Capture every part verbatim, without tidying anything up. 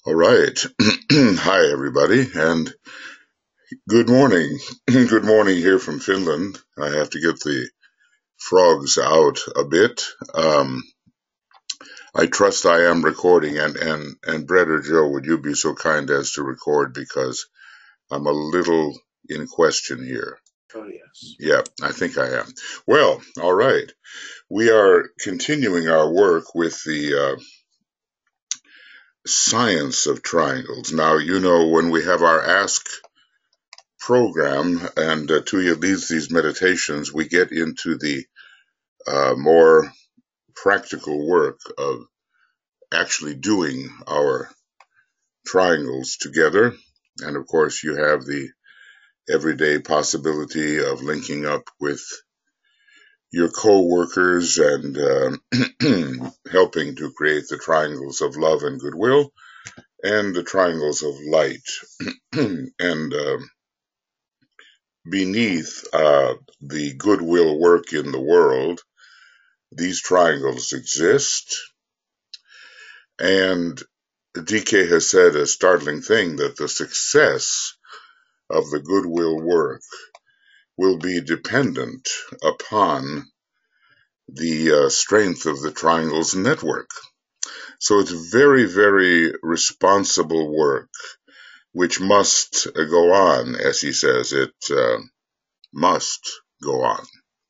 All right. Hi, everybody, and good morning. Good morning here from Finland. I have to get the frogs out a bit. Um, I trust I am recording, and, and, and Brett or Joe, would you be so kind as to record because I'm a little in question here. Oh, yes. Yeah, I think I am. Well, all right. We are continuing our work with the uh, science of triangles. Now, you know, when we have our Ask program and uh, Tuya leads these meditations, we get into the uh, more practical work of actually doing our triangles together. And of course, you have the everyday possibility of linking up with your co-workers and uh, helping to create the triangles of love and goodwill and the triangles of light. and uh, beneath uh, the goodwill work in the world, these triangles exist. And D K has said a startling thing that the success of the goodwill work will be dependent upon the uh, strength of the triangles network. So it's very, very responsible work, which must go on, as he says, it uh, must go on.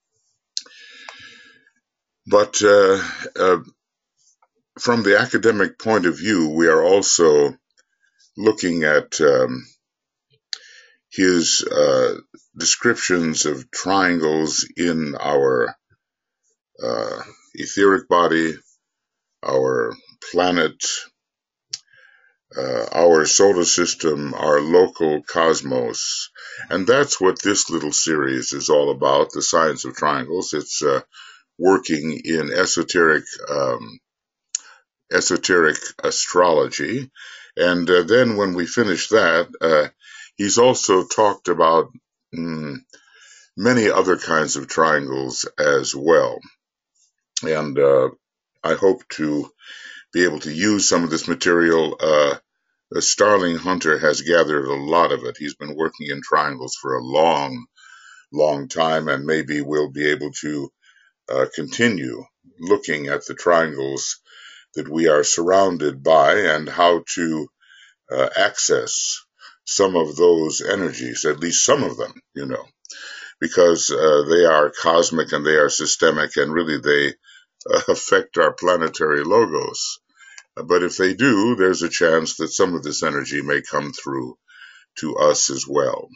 But uh, uh, from the academic point of view, we are also looking at um, his uh, descriptions of triangles in our uh, etheric body, our planet, uh, our solar system, our local cosmos. And that's what this little series is all about, the science of triangles. It's uh, working in esoteric um, esoteric astrology. And uh, then when we finish that, uh, he's also talked about mm, many other kinds of triangles as well. And uh, I hope to be able to use some of this material. Uh, Starling Hunter has gathered a lot of it. He's been working in triangles for a long, long time, and maybe we'll be able to uh, continue looking at the triangles that we are surrounded by and how to uh, access some of those energies, at least some of them, you know, because uh, they are cosmic and they are systemic and really they uh, affect our planetary logos. But if they do, there's a chance that some of this energy may come through to us as well.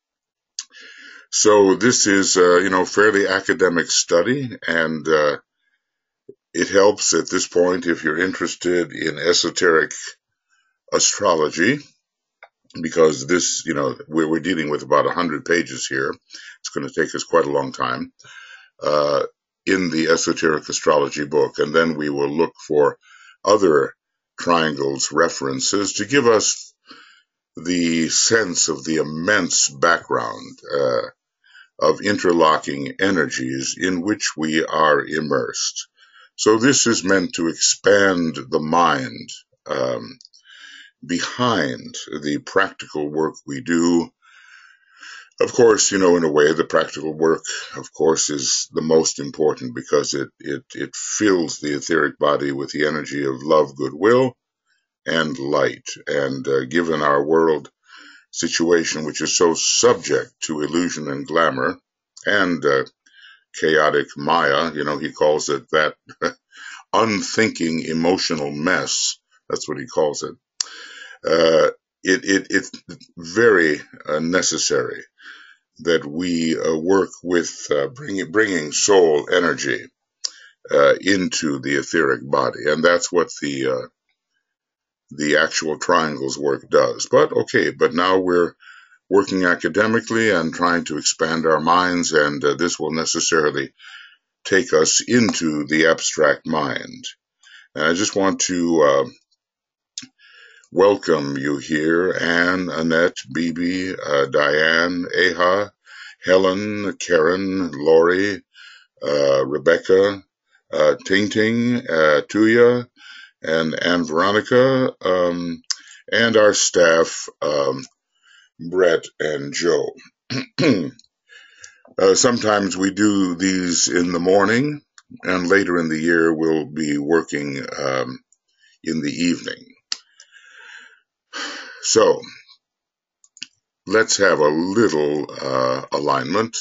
So this is, uh, you know, fairly academic study, and uh, it helps at this point if you're interested in esoteric astrology, because this, you know, we're, we're dealing with about one hundred pages here. It's going to take us quite a long time uh, in the esoteric astrology book. And then we will look for other triangles references to give us the sense of the immense background uh, of interlocking energies in which we are immersed. So this is meant to expand the mind um, behind the practical work we do. Of course, you know, in a way, the practical work, of course, is the most important because it, it, it fills the etheric body with the energy of love, goodwill, and light. And uh, given our world situation, which is so subject to illusion and glamour and uh, chaotic Maya, you know, he calls it that unthinking emotional mess. That's what he calls it. Uh, it, it it's very uh, necessary that we uh, work with uh, bringing, bringing soul energy uh, into the etheric body. And that's what the uh, the actual triangles work does. But okay, but now we're working academically and trying to expand our minds, and uh, this will necessarily take us into the abstract mind. And I just want to uh, welcome you here, Anne, Annette, Bibi, uh, Diane, Eha, Helen, Karen, Lori, uh, Rebecca, uh, Ting Ting, uh, Tuya, and Anne Veronica, um, and our staff, um, Brett and Joe. uh, sometimes we do these in the morning, and later in the year we'll be working um, in the evening. So let's have a little uh, alignment.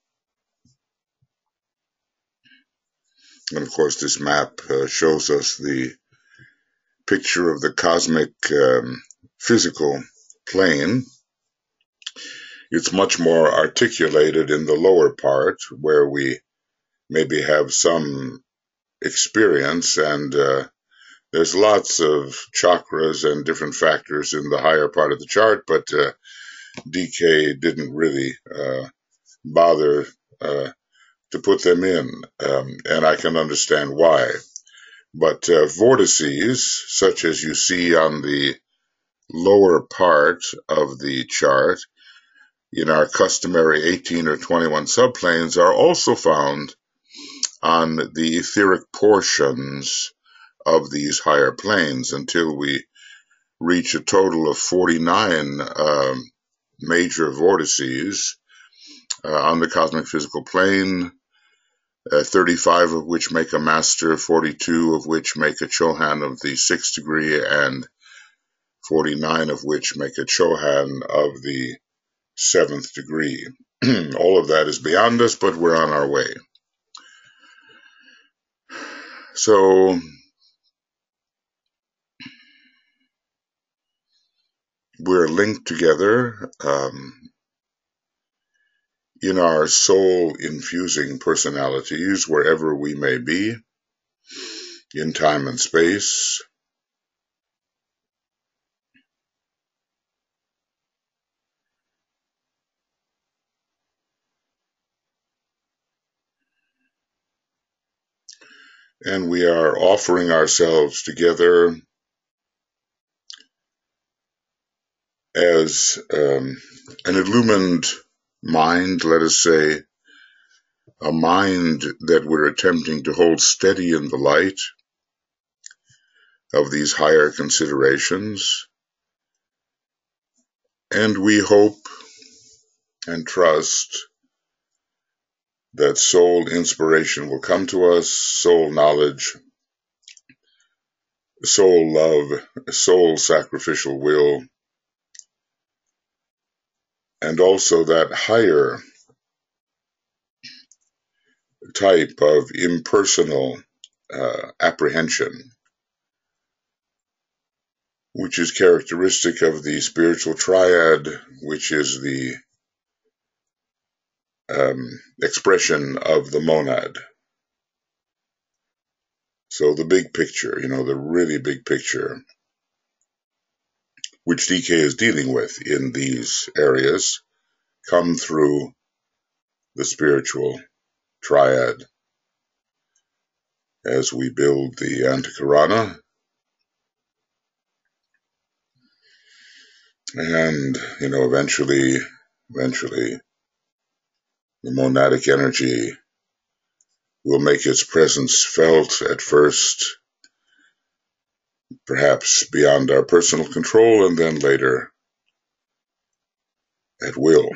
And of course, this map uh, shows us the picture of the cosmic um, physical plane. It's much more articulated in the lower part, where we maybe have some experience, and uh, there's lots of chakras and different factors in the higher part of the chart, but uh, D K didn't really uh, bother uh, to put them in, um, and I can understand why. But uh, vortices, such as you see on the lower part of the chart, in our customary eighteen or twenty-one subplanes, are also found on the etheric portions of these higher planes until we reach a total of forty-nine um, major vortices uh, on the cosmic physical plane, uh, thirty-five of which make a master, forty-two of which make a Chohan of the sixth degree, and forty-nine of which make a Chohan of the seventh degree. All of that is beyond us, but we're on our way. So we're linked together um, in our soul-infusing personalities, wherever we may be, in time and space. And we are offering ourselves together as um, an illumined mind, let us say, a mind that we're attempting to hold steady in the light of these higher considerations. And we hope and trust that soul inspiration will come to us, soul knowledge, soul love, soul sacrificial will, and also that higher type of impersonal uh, apprehension, which is characteristic of the spiritual triad, which is the um, expression of the monad. So the big picture, you know, the really big picture, which D K is dealing with in these areas, come through the spiritual triad as we build the Antakarana. And, you know, eventually, eventually, the monadic energy will make its presence felt at first, perhaps beyond our personal control, and then later at will.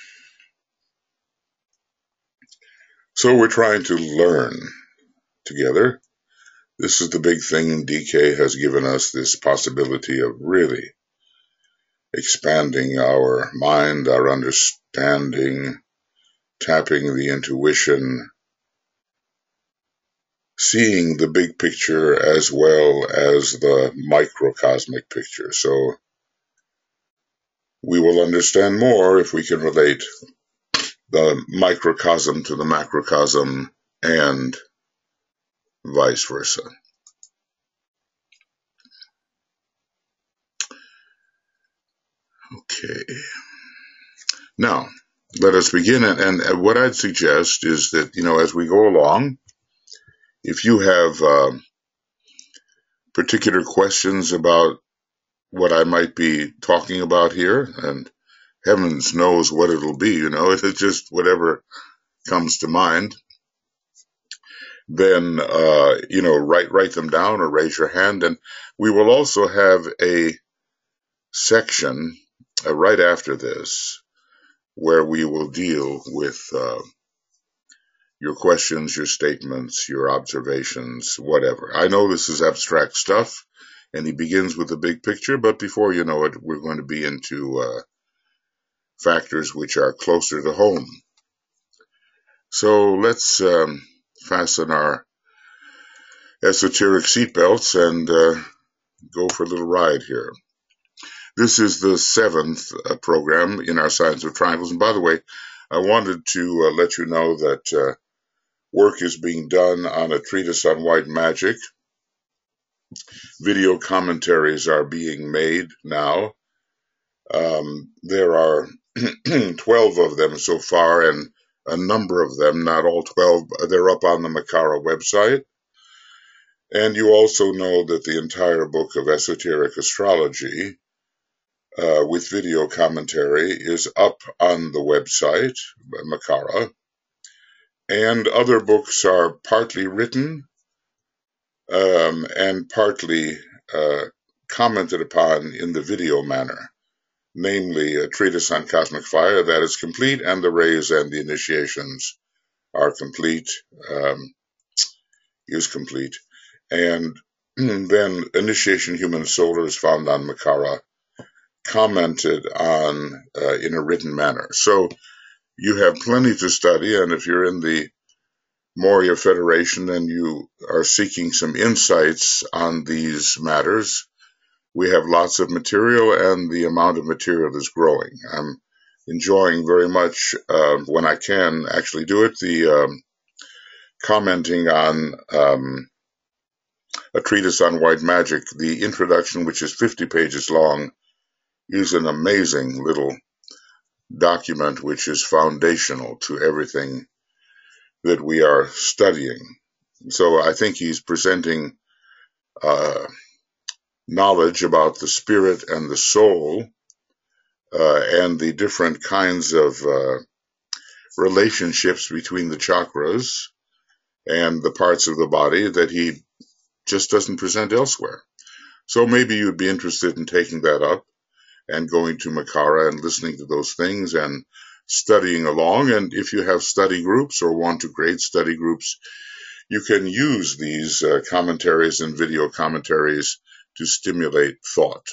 So we're trying to learn together. This is the big thing. D K has given us this possibility of really expanding our mind, our understanding, tapping the intuition, seeing the big picture as well as the microcosmic picture. So we will understand more if we can relate the microcosm to the macrocosm and vice versa. Okay. Now, let us begin. And, and what I'd suggest is that, you know, as we go along, if you have uh, particular questions about what I might be talking about here, and heavens knows what it'll be, you know, it's just whatever comes to mind, then, uh, you know, write, write them down or raise your hand. And we will also have a section uh, right after this, where we will deal with uh, your questions, your statements, your observations, whatever. I know this is abstract stuff, and he begins with the big picture, but before you know it, we're going to be into uh, factors which are closer to home. So let's um, fasten our esoteric seatbelts and uh, go for a little ride here. This is the seventh uh, program in our Science of Triangles. And by the way, I wanted to uh, let you know that uh, work is being done on a treatise on white magic. Video commentaries are being made now. Um, there are twelve of them so far, and a number of them, not all twelve, they're up on the Makara website. And you also know that the entire book of esoteric astrology uh, with video commentary is up on the website, Makara. And other books are partly written um, and partly uh, commented upon in the video manner, namely a treatise on cosmic fire that is complete, and the rays and the initiations are complete, um, is complete. And then Initiation Human Solar is found on Makara, commented on uh, in a written manner. So you have plenty to study, and if you're in the Moria Federation and you are seeking some insights on these matters, we have lots of material, and the amount of material is growing. I'm enjoying very much, uh, when I can actually do it, the um, commenting on um, a treatise on white magic. The introduction, which is fifty pages long, is an amazing little document which is foundational to everything that we are studying. So I think he's presenting uh, knowledge about the spirit and the soul uh, and the different kinds of uh, relationships between the chakras and the parts of the body that he just doesn't present elsewhere. So maybe you'd be interested in taking that up and going to Makara and listening to those things and studying along. And if you have study groups or want to create study groups, you can use these uh, commentaries and video commentaries to stimulate thought.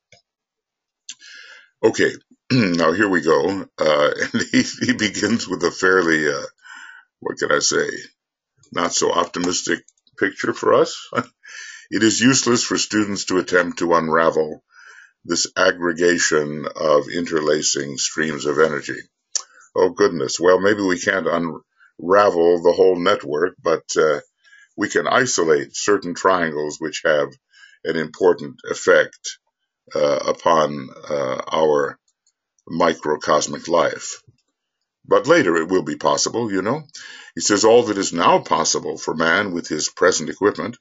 Okay, now here we go. Uh, and he, he begins with a fairly, uh, what can I say, not so optimistic picture for us. It is useless for students to attempt to unravel this aggregation of interlacing streams of energy. Oh, goodness. Well, maybe we can't unravel the whole network, but uh, we can isolate certain triangles which have an important effect uh, upon uh, our microcosmic life. But later it will be possible, you know. He says all that is now possible for man with his present equipment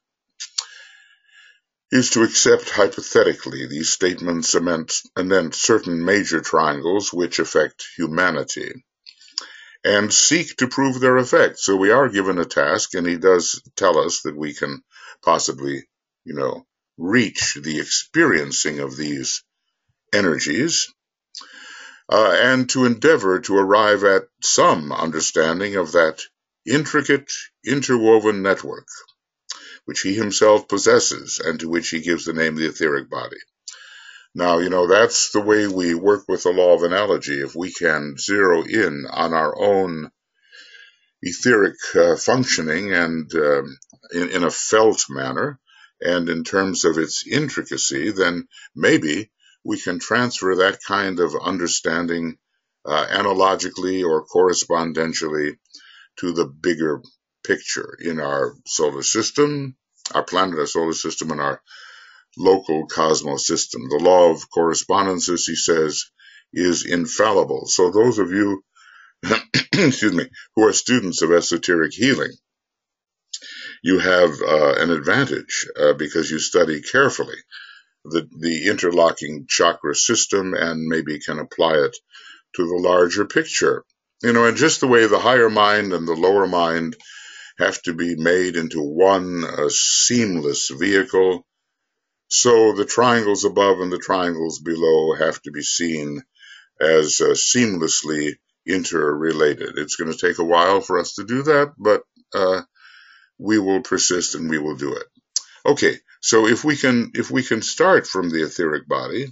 is to accept hypothetically these statements anent certain major triangles which affect humanity, and seek to prove their effect. So we are given a task, and he does tell us that we can possibly, you know, reach the experiencing of these energies, uh, and to endeavor to arrive at some understanding of that intricate, interwoven network which he himself possesses, and to which he gives the name the etheric body. Now, you know, that's the way we work with the law of analogy. If we can zero in on our own etheric uh, functioning and uh, in, in a felt manner, and in terms of its intricacy, then maybe we can transfer that kind of understanding uh, analogically or correspondentially to the bigger picture in our solar system, our planet, our solar system, and our local cosmos system. The law of correspondences, he says, is infallible. So those of you, excuse me, who are students of esoteric healing, you have uh, an advantage uh, because you study carefully the, the interlocking chakra system and maybe can apply it to the larger picture. You know, and just the way the higher mind and the lower mind have to be made into one uh, seamless vehicle, So the triangles above and the triangles below have to be seen as uh, seamlessly interrelated. It's going to take a while for us to do that, but uh, we will persist and we will do it. Okay, so if we can if we can start from the etheric body,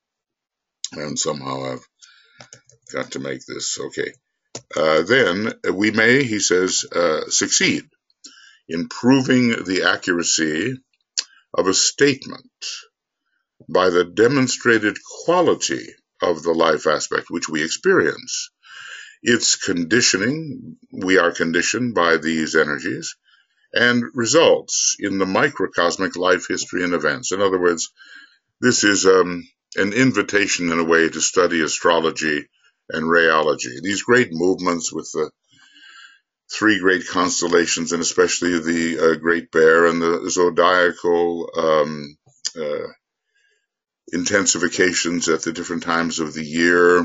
and somehow I've got to make this okay, uh, then we may, he says, uh, succeed in proving the accuracy of a statement by the demonstrated quality of the life aspect which we experience. Its conditioning, we are conditioned by these energies, and results in the microcosmic life history and events. In other words, this is um, an invitation in a way to study astrology and rheology. These great movements with the three great constellations, and especially the uh, Great Bear and the zodiacal um, uh, intensifications at the different times of the year,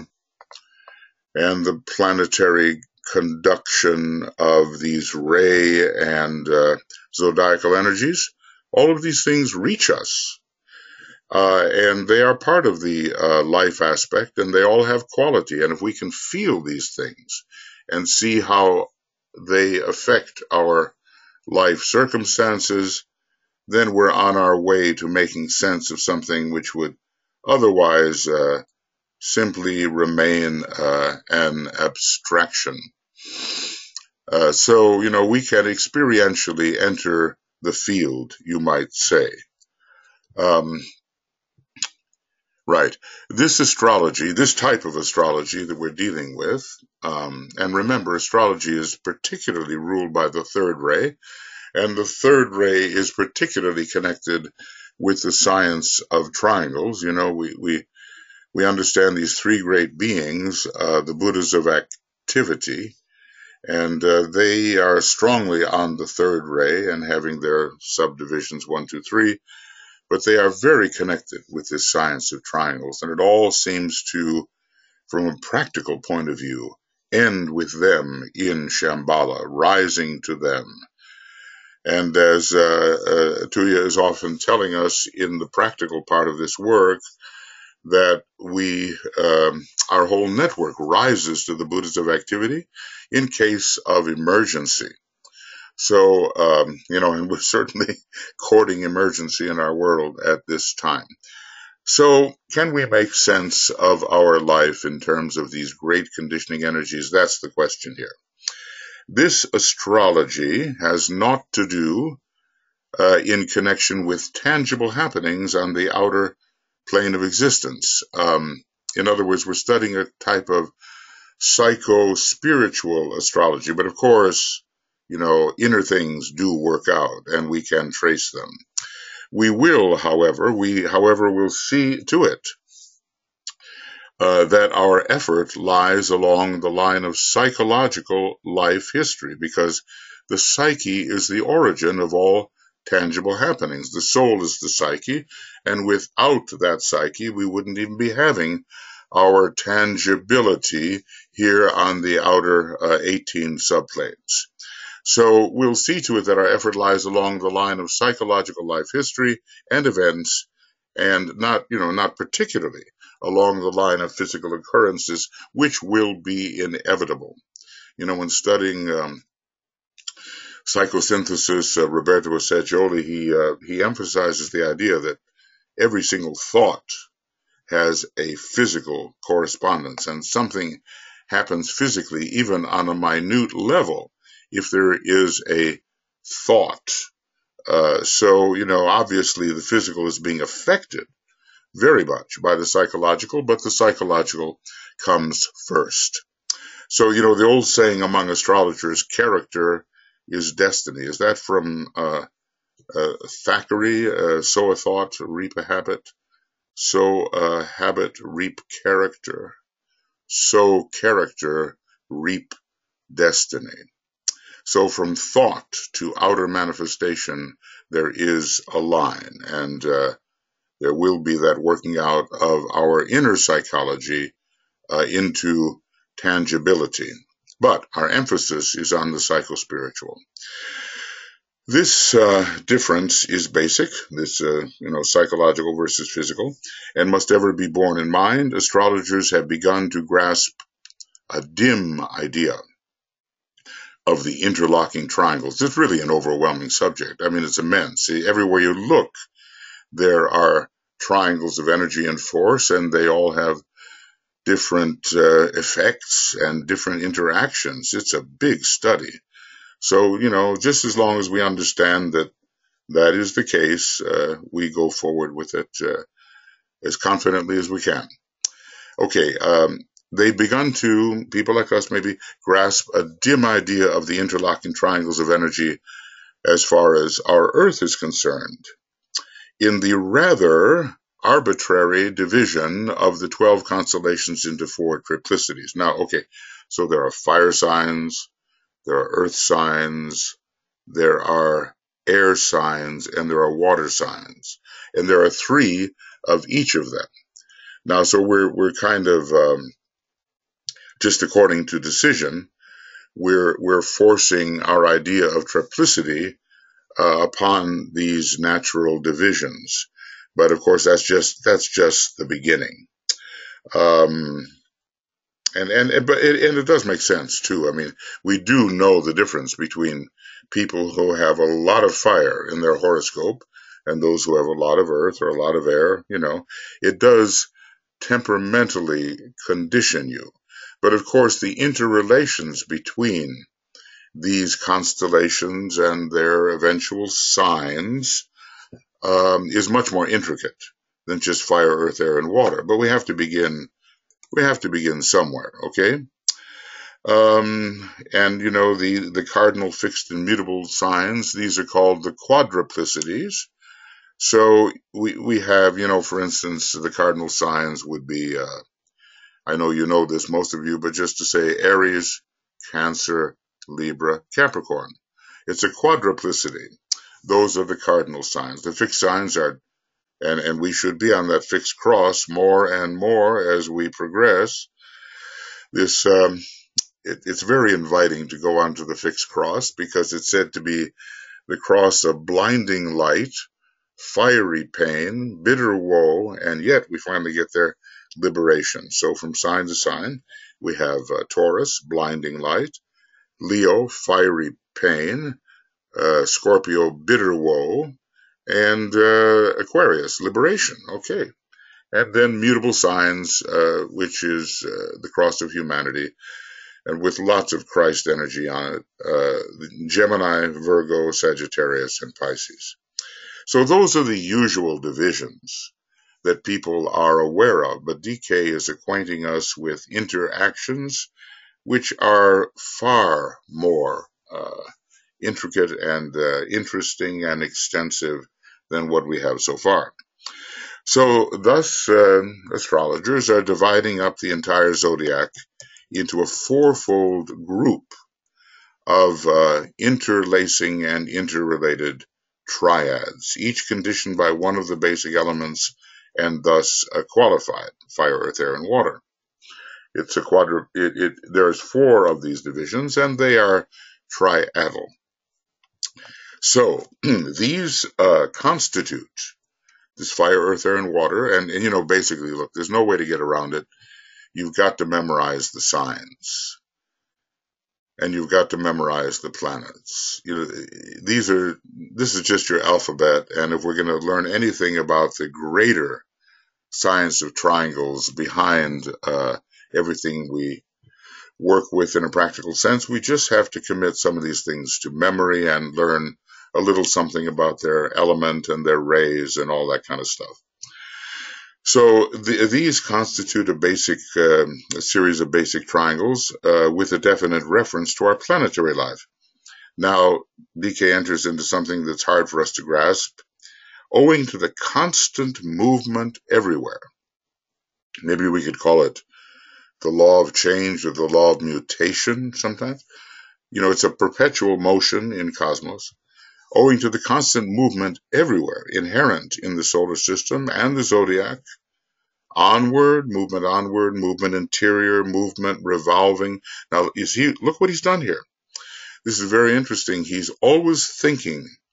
and the planetary conduction of these ray and uh, zodiacal energies, all of these things reach us. Uh, and they are part of the uh, life aspect, and they all have quality. And if we can feel these things and see how they affect our life circumstances, then we're on our way to making sense of something which would otherwise uh, simply remain uh, an abstraction. Uh, so, you know, we can experientially enter the field, you might say. Um, right. This astrology, this type of astrology that we're dealing with, um, and remember, astrology is particularly ruled by the third ray, and the third ray is particularly connected with the science of triangles. You know, we, we, we understand these three great beings, uh, the Buddhas of activity, and uh, they are strongly on the third ray and having their subdivisions one, two, three, but they are very connected with this science of triangles, and it all seems to, from a practical point of view, end with them in Shambhala, rising to them. And as uh, uh, Tuya is often telling us in the practical part of this work, that we, um, our whole network rises to the Buddhas of activity in case of emergency. So, um, you know, and we're certainly courting emergency in our world at this time. So can we make sense of our life in terms of these great conditioning energies? That's the question here. This astrology has naught to do uh, in connection with tangible happenings on the outer plane of existence. Um, in other words, we're studying a type of psycho-spiritual astrology, but of course, you know, inner things do work out, and we can trace them. We will, however, we, however, will see to it uh, that our effort lies along the line of psychological life history, because the psyche is the origin of all tangible happenings. The soul is the psyche, and without that psyche, we wouldn't even be having our tangibility here on the outer uh, eighteen subplanes. So we'll see to it that our effort lies along the line of psychological life history and events, and not, you know, not particularly along the line of physical occurrences, which will be inevitable. You know, when studying um, psychosynthesis, uh, Roberto Assagioli, he uh, he emphasizes the idea that every single thought has a physical correspondence, and something happens physically, even on a minute level, if there is a thought. Uh, so, you know, obviously the physical is being affected very much by the psychological, but the psychological comes first. So, you know, the old saying among astrologers, character is destiny. Is that from uh, uh, Thackeray, uh, sow a thought, reap a habit? Sow a habit, reap character. Sow character, reap destiny. So from thought to outer manifestation, there is a line, and uh, there will be that working out of our inner psychology uh, into tangibility. But our emphasis is on the psychospiritual. This uh, difference is basic, this uh, you know psychological versus physical, and must ever be borne in mind. Astrologers have begun to grasp a dim idea of the interlocking triangles. It's really an overwhelming subject. I mean, it's immense. See, everywhere you look, there are triangles of energy and force, and they all have different uh, effects and different interactions. It's a big study. So, you know, just as long as we understand that that is the case, uh, we go forward with it uh, as confidently as we can. Okay, um, they've begun to, people like us maybe, grasp a dim idea of the interlocking triangles of energy as far as our Earth is concerned. In the rather arbitrary division of the twelve constellations into four triplicities. Now, okay, so there are fire signs, there are earth signs, there are air signs, and there are water signs. And there are three of each of them. Now, so we're we're kind of um, just according to decision, we're we're forcing our idea of triplicity uh, upon these natural divisions. But of course, that's just that's just the beginning. Um, and and but it, and it does make sense too. I mean, we do know the difference between people who have a lot of fire in their horoscope and those who have a lot of earth or a lot of air. You know, it does temperamentally condition you. But of course, the interrelations between these constellations and their eventual signs um, is much more intricate than just fire, earth, air, and water. But we have to begin. We have to begin somewhere, okay? Um, and you know the the cardinal, fixed, and mutable signs. These are called the quadruplicities. So we we have, you know, for instance, the cardinal signs would be. Uh, I know you know this, most of you, but just to say Aries, Cancer, Libra, Capricorn. It's a quadruplicity. Those are the cardinal signs. The fixed signs are, and, and we should be on that fixed cross more and more as we progress. This um, it, it's very inviting to go onto the fixed cross because it's said to be the cross of blinding light, fiery pain, bitter woe, and yet we finally get there, liberation. So from sign to sign, we have uh, Taurus, blinding light, Leo, fiery pain, uh, Scorpio, bitter woe, and uh, Aquarius, liberation. Okay. And then mutable signs, uh, which is uh, the cross of humanity, and with lots of Christ energy on it, uh, Gemini, Virgo, Sagittarius, and Pisces. So those are the usual divisions that people are aware of, but D K is acquainting us with interactions which are far more uh, intricate and uh, interesting and extensive than what we have so far. So thus, uh, astrologers are dividing up the entire zodiac into a fourfold group of uh, interlacing and interrelated triads, each conditioned by one of the basic elements and thus uh, qualified, fire, earth, air, and water. It's a quadru- it, it, there's four of these divisions, and they are triadal. So these uh, constitute this fire, earth, air, and water, and, and you know, basically, look, there's no way to get around it. You've got to memorize the signs, and you've got to memorize the planets. You know, these are this is just your alphabet, and if we're going to learn anything about the greater science of triangles behind uh, everything we work with in a practical sense, we just have to commit some of these things to memory and learn a little something about their element and their rays and all that kind of stuff. So the, these constitute a basic uh, a series of basic triangles uh, with a definite reference to our planetary life. Now, D K enters into something that's hard for us to grasp, owing to the constant movement everywhere. Maybe we could call it the law of change or the law of mutation sometimes. You know, it's a perpetual motion in cosmos, owing to the constant movement everywhere, inherent in the solar system and the zodiac. Onward, movement onward, movement interior, movement revolving. Now, you see, look what he's done here. This is very interesting. He's always thinking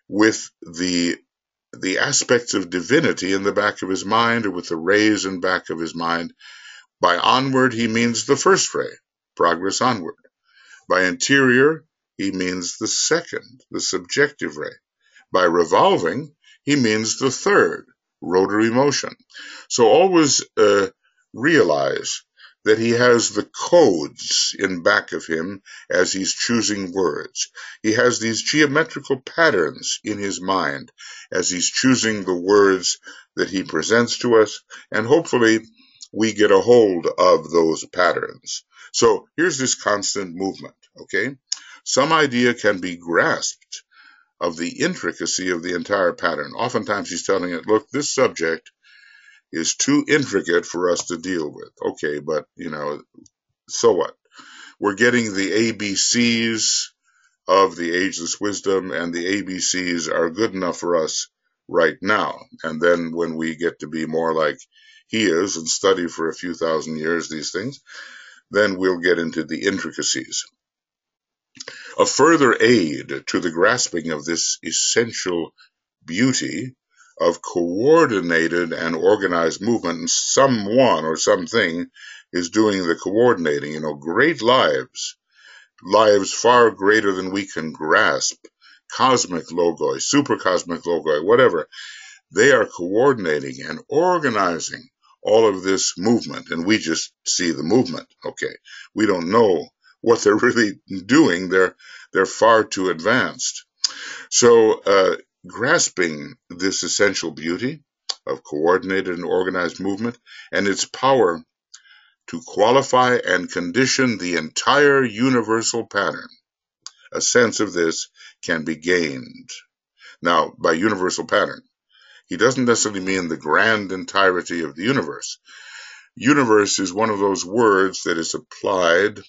with the the aspects of divinity in the back of his mind, or with the rays in the back of his mind. By onward, he means the first ray, progress onward. By interior, he means the second, the subjective ray. By revolving, he means the third, rotary motion. So always uh, realize that he has the codes in back of him as he's choosing words. He has these geometrical patterns in his mind as he's choosing the words that he presents to us, and hopefully we get a hold of those patterns. So here's this constant movement, okay? Some idea can be grasped of the intricacy of the entire pattern. Oftentimes he's telling it, look, this subject is too intricate for us to deal with. Okay, but, you know, so what? We're getting the A B Cs of the ageless wisdom, and the A B Cs are good enough for us right now. And then when we get to be more like he is and study for a few thousand years these things, then we'll get into the intricacies. A further aid to the grasping of this essential beauty of coordinated and organized movement, and someone or something is doing the coordinating. You know, great lives, lives far greater than we can grasp, cosmic logoi, supercosmic logoi, whatever, they are coordinating and organizing all of this movement, and we just see the movement. Okay, we don't know what they're really doing. They're they're far too advanced. So uh, grasping this essential beauty of coordinated and organized movement and its power to qualify and condition the entire universal pattern, a sense of this can be gained. Now, by universal pattern, he doesn't necessarily mean the grand entirety of the universe. Universe is one of those words that is applied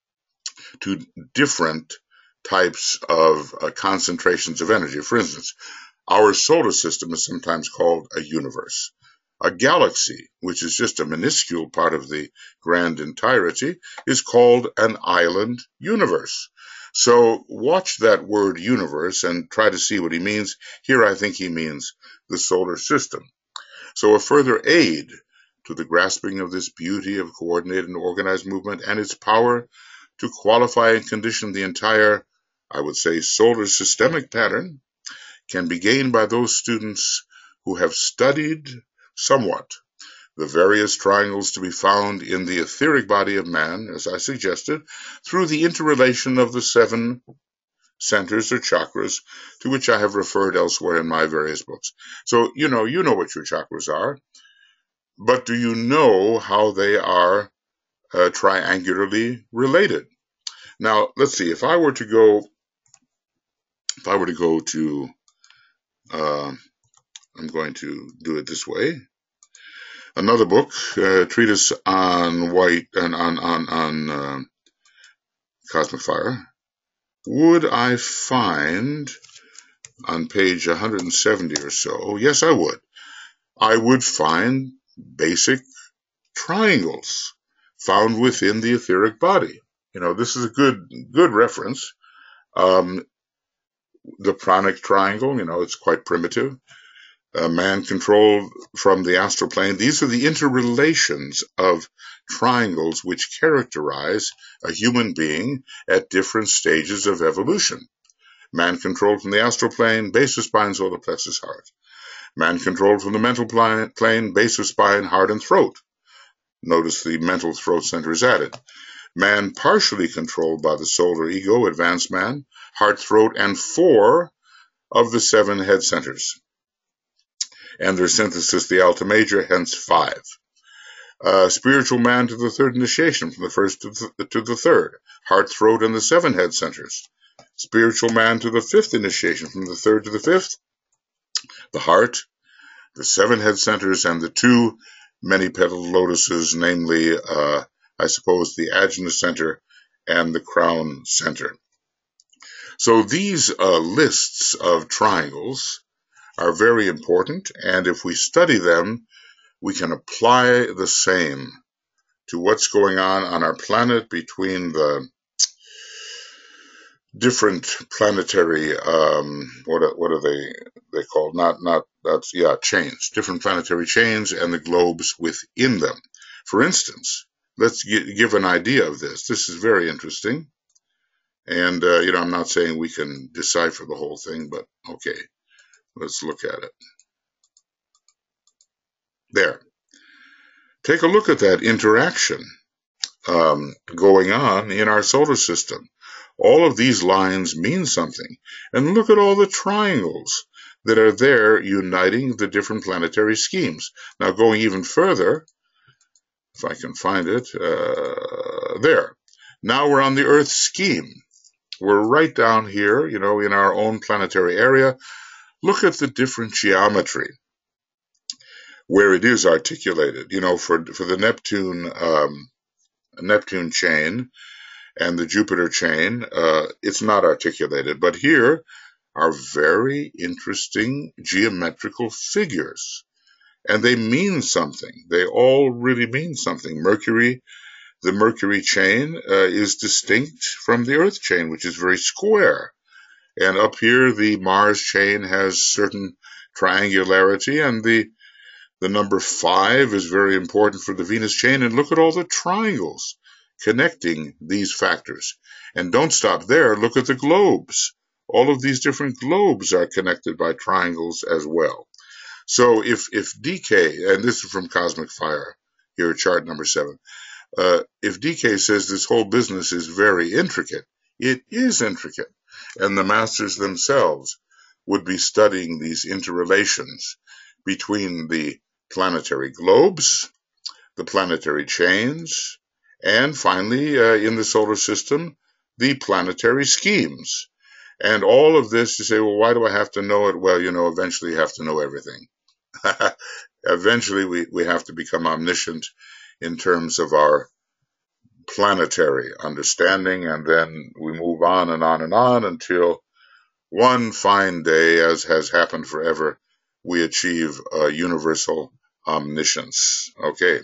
to different types of uh, concentrations of energy. For instance, our solar system is sometimes called a universe. A galaxy, which is just a minuscule part of the grand entirety, is called an island universe. So watch that word universe and try to see what he means. Here I think he means the solar system. So a further aid to the grasping of this beauty of coordinated and organized movement and its power to qualify and condition the entire, I would say, solar systemic pattern can be gained by those students who have studied somewhat the various triangles to be found in the etheric body of man, as I suggested, through the interrelation of the seven centers or chakras to which I have referred elsewhere in my various books. So, you know, you know what your chakras are, but do you know how they are uh, triangularly related? Now, let's see, if I were to go, if I were to go to, uh, I'm going to do it this way. Another book, uh, treatise on white and on on on uh, cosmic fire. Would I find on page one hundred seventy or so? Yes, I would. I would find basic triangles found within the etheric body. You know, this is a good good reference. Um, the pranic triangle, you know, it's quite primitive. Uh, man controlled from the astral plane. These are the interrelations of triangles which characterize a human being at different stages of evolution. Man controlled from the astral plane, base of spine, solar plexus, heart. Man controlled from the mental plane, base of spine, heart, and throat. Notice the mental throat center is added. Man partially controlled by the solar ego, advanced man, heart, throat, and four of the seven head centers. And their synthesis, the alta major, hence five. Uh, spiritual man to the third initiation, from the first to the, to the third. Heart, throat, and the seven head centers. Spiritual man to the fifth initiation, from the third to the fifth. The heart, the seven head centers, and the two many-petaled lotuses, namely, uh, I suppose, the ajna center and the crown center. So these uh, lists of triangles are very important, and if we study them, we can apply the same to what's going on on our planet between the different planetary, um, what are, what are they they called? Not not that's yeah chains, different planetary chains, and the globes within them. For instance, let's g- give an idea of this. This is very interesting, and uh, you know I'm not saying we can decipher the whole thing, but okay, let's look at it. There, take a look at that interaction um, going on in our solar system. All of these lines mean something. And look at all the triangles that are there uniting the different planetary schemes. Now, going even further, if I can find it, uh, there. Now we're on the Earth scheme. We're right down here, you know, in our own planetary area. Look at the different geometry where it is articulated. You know, for for the Neptune um, Neptune chain, and the Jupiter chain, uh, it's not articulated. But here are very interesting geometrical figures, and they mean something. They all really mean something. Mercury, the Mercury chain, uh, is distinct from the Earth chain, which is very square. And up here, the Mars chain has certain triangularity, and the the number five is very important for the Venus chain. And look at all the triangles connecting these factors. And don't stop there. Look at the globes. All of these different globes are connected by triangles as well. So if, if D K, and this is from Cosmic Fire, here, chart number seven, uh, if D K says this whole business is very intricate, it is intricate. And the masters themselves would be studying these interrelations between the planetary globes, the planetary chains, and finally, uh, in the solar system, the planetary schemes. And all of this, you say, well, why do I have to know it? Well, you know, eventually you have to know everything. Eventually we, we have to become omniscient in terms of our planetary understanding, and then we move on and on and on until one fine day, as has happened forever, we achieve uh, universal omniscience. Okay.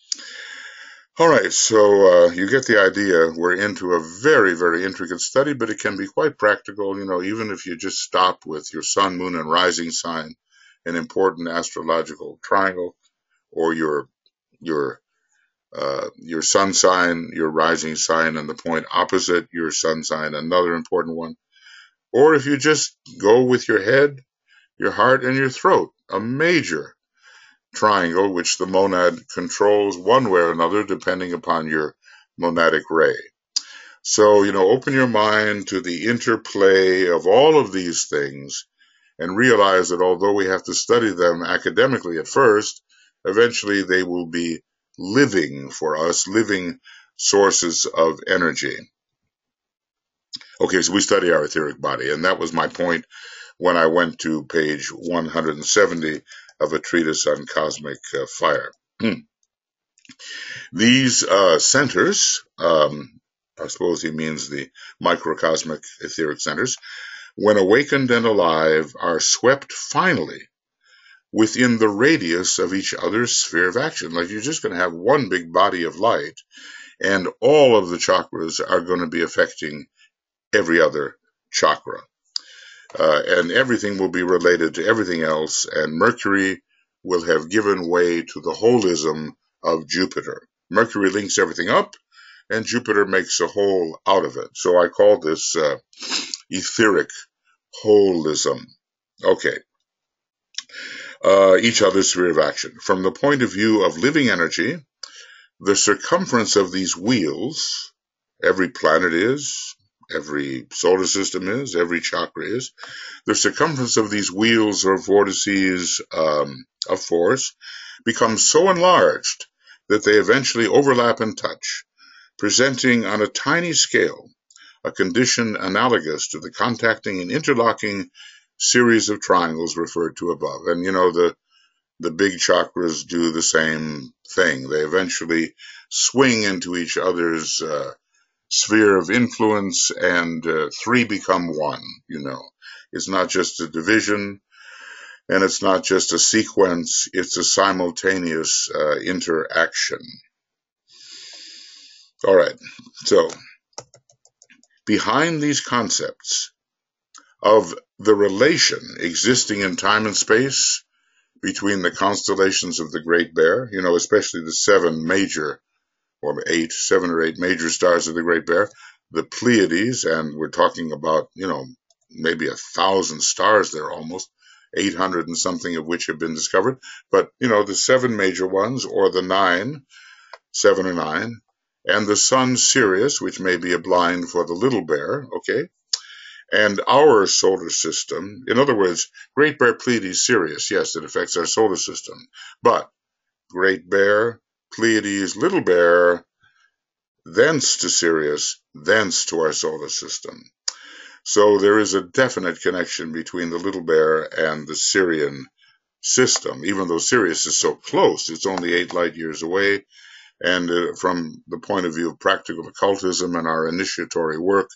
All right, so uh, you get the idea. We're into a very, very intricate study, but it can be quite practical, you know, even if you just stop with your sun, moon, and rising sign, an important astrological triangle, or your your uh, your sun sign, your rising sign, and the point opposite your sun sign, another important one. Or if you just go with your head, your heart, and your throat, a major triangle which the monad controls one way or another depending upon your monadic ray. So, you know, open your mind to the interplay of all of these things and realize that although we have to study them academically at first, eventually they will be living for us, living sources of energy. Okay, so we study our etheric body, and that was my point when I went to page one hundred seventy of a treatise on cosmic uh, fire. These uh, centers, um, I suppose he means the microcosmic etheric centers, when awakened and alive, are swept finally within the radius of each other's sphere of action. Like you're just going to have one big body of light, and all of the chakras are going to be affecting every other chakra. Uh, and everything will be related to everything else, and Mercury will have given way to the holism of Jupiter. Mercury links everything up, and Jupiter makes a whole out of it. So I call this uh, etheric holism. Okay. Uh, each other's sphere of action. From the point of view of living energy, the circumference of these wheels, every planet is, every solar system is, every chakra is, the circumference of these wheels or vortices um, of force becomes so enlarged that they eventually overlap and touch, presenting on a tiny scale a condition analogous to the contacting and interlocking series of triangles referred to above. And you know, the the big chakras do the same thing. They eventually swing into each other's uh, sphere of influence, and uh, three become one, you know. It's not just a division, and it's not just a sequence, it's a simultaneous uh, interaction. All right, so behind these concepts of the relation existing in time and space between the constellations of the Great Bear, you know, especially the seven major, or eight, seven or eight major stars of the Great Bear, the Pleiades, and we're talking about, you know, maybe a thousand stars there almost, eight hundred and something of which have been discovered. But, you know, the seven major ones, or the nine, seven or nine, and the sun Sirius, which may be a blind for the Little Bear, okay? And our solar system, in other words, Great Bear, Pleiades, Sirius, yes, it affects our solar system. But Great Bear, Pleiades, Little Bear, thence to Sirius, thence to our solar system. So there is a definite connection between the Little Bear and the Sirian system, even though Sirius is so close, it's only eight light years away. And uh, from the point of view of practical occultism and our initiatory work,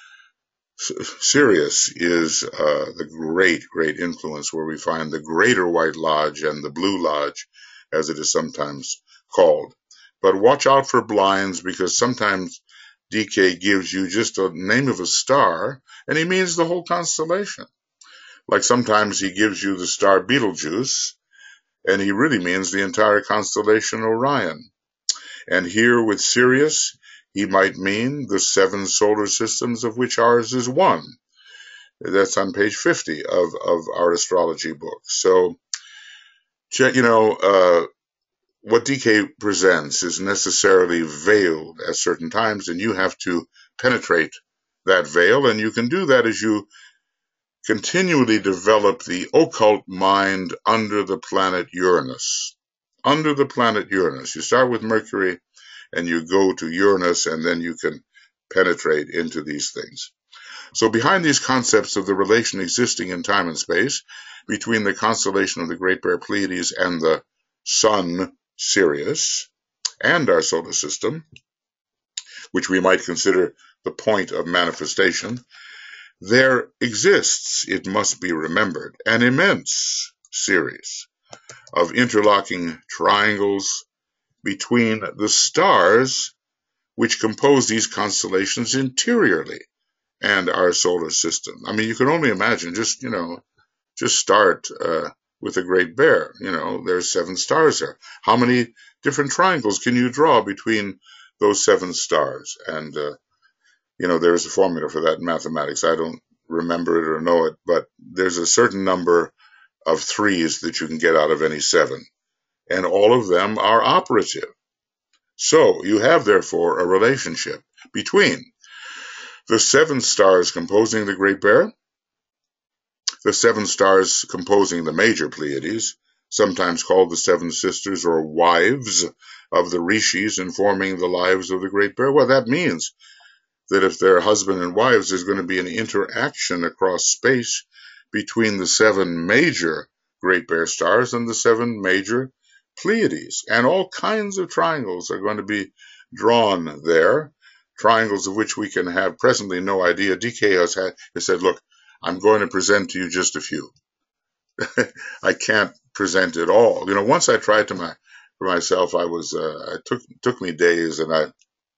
Sirius is uh, the great, great influence where we find the Greater White Lodge and the Blue Lodge, as it is sometimes called. But watch out for blinds, because sometimes D K gives you just a name of a star, and he means the whole constellation. Like sometimes he gives you the star Betelgeuse, and he really means the entire constellation Orion. And here with Sirius, he might mean the seven solar systems of which ours is one. That's on page fifty of, of our astrology book. So, you know, uh, what D K presents is necessarily veiled at certain times, and you have to penetrate that veil, and you can do that as you continually develop the occult mind under the planet Uranus. Under the planet Uranus. You start with Mercury, and you go to Uranus, and then you can penetrate into these things. So behind these concepts of the relation existing in time and space between the constellation of the Great Bear Pleiades and the sun Sirius and our solar system, which we might consider the point of manifestation, there exists, it must be remembered, an immense series of interlocking triangles between the stars which compose these constellations interiorly and our solar system. I mean, you can only imagine, just, you know, just start uh, with the Great Bear. You know, there's seven stars there. How many different triangles can you draw between those seven stars? And, uh, you know, there's a formula for that in mathematics. I don't remember it or know it, but there's a certain number of threes that you can get out of any seven, and all of them are operative. So you have, therefore, a relationship between the seven stars composing the Great Bear, the seven stars composing the major Pleiades, sometimes called the seven sisters or wives of the rishis informing the lives of the Great Bear. Well, that means that if they're husband and wives, there's going to be an interaction across space between the seven major Great Bear stars and the seven major Pleiades. And all kinds of triangles are going to be drawn there, triangles of which we can have presently no idea. D K has, had, has said, look, I'm going to present to you just a few. I can't present it all. You know, once I tried to my for myself, I was, uh, it took, took me days, and I,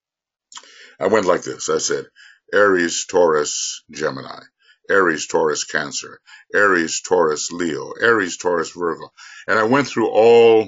I went like this. I said, Aries, Taurus, Gemini, Aries, Taurus, Cancer, Aries, Taurus, Leo, Aries, Taurus, Virgo. And I went through all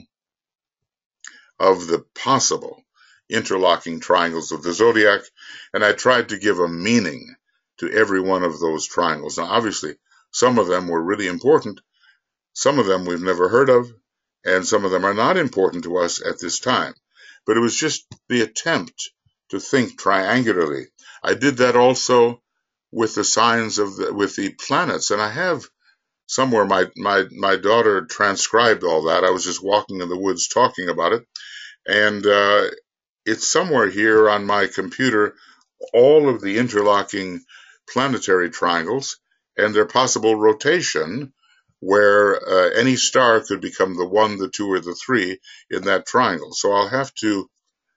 of the possible interlocking triangles of the zodiac, and I tried to give a meaning to every one of those triangles. Now, obviously, some of them were really important. Some of them we've never heard of, and some of them are not important to us at this time. But it was just the attempt to think triangularly. I did that also with the signs of the, with the planets, and I have somewhere my, my, my daughter transcribed all that. I was just walking in the woods talking about it, and uh, it's somewhere here on my computer, all of the interlocking planetary triangles and their possible rotation, where uh, any star could become the one, the two, or the three in that triangle. So I'll have to,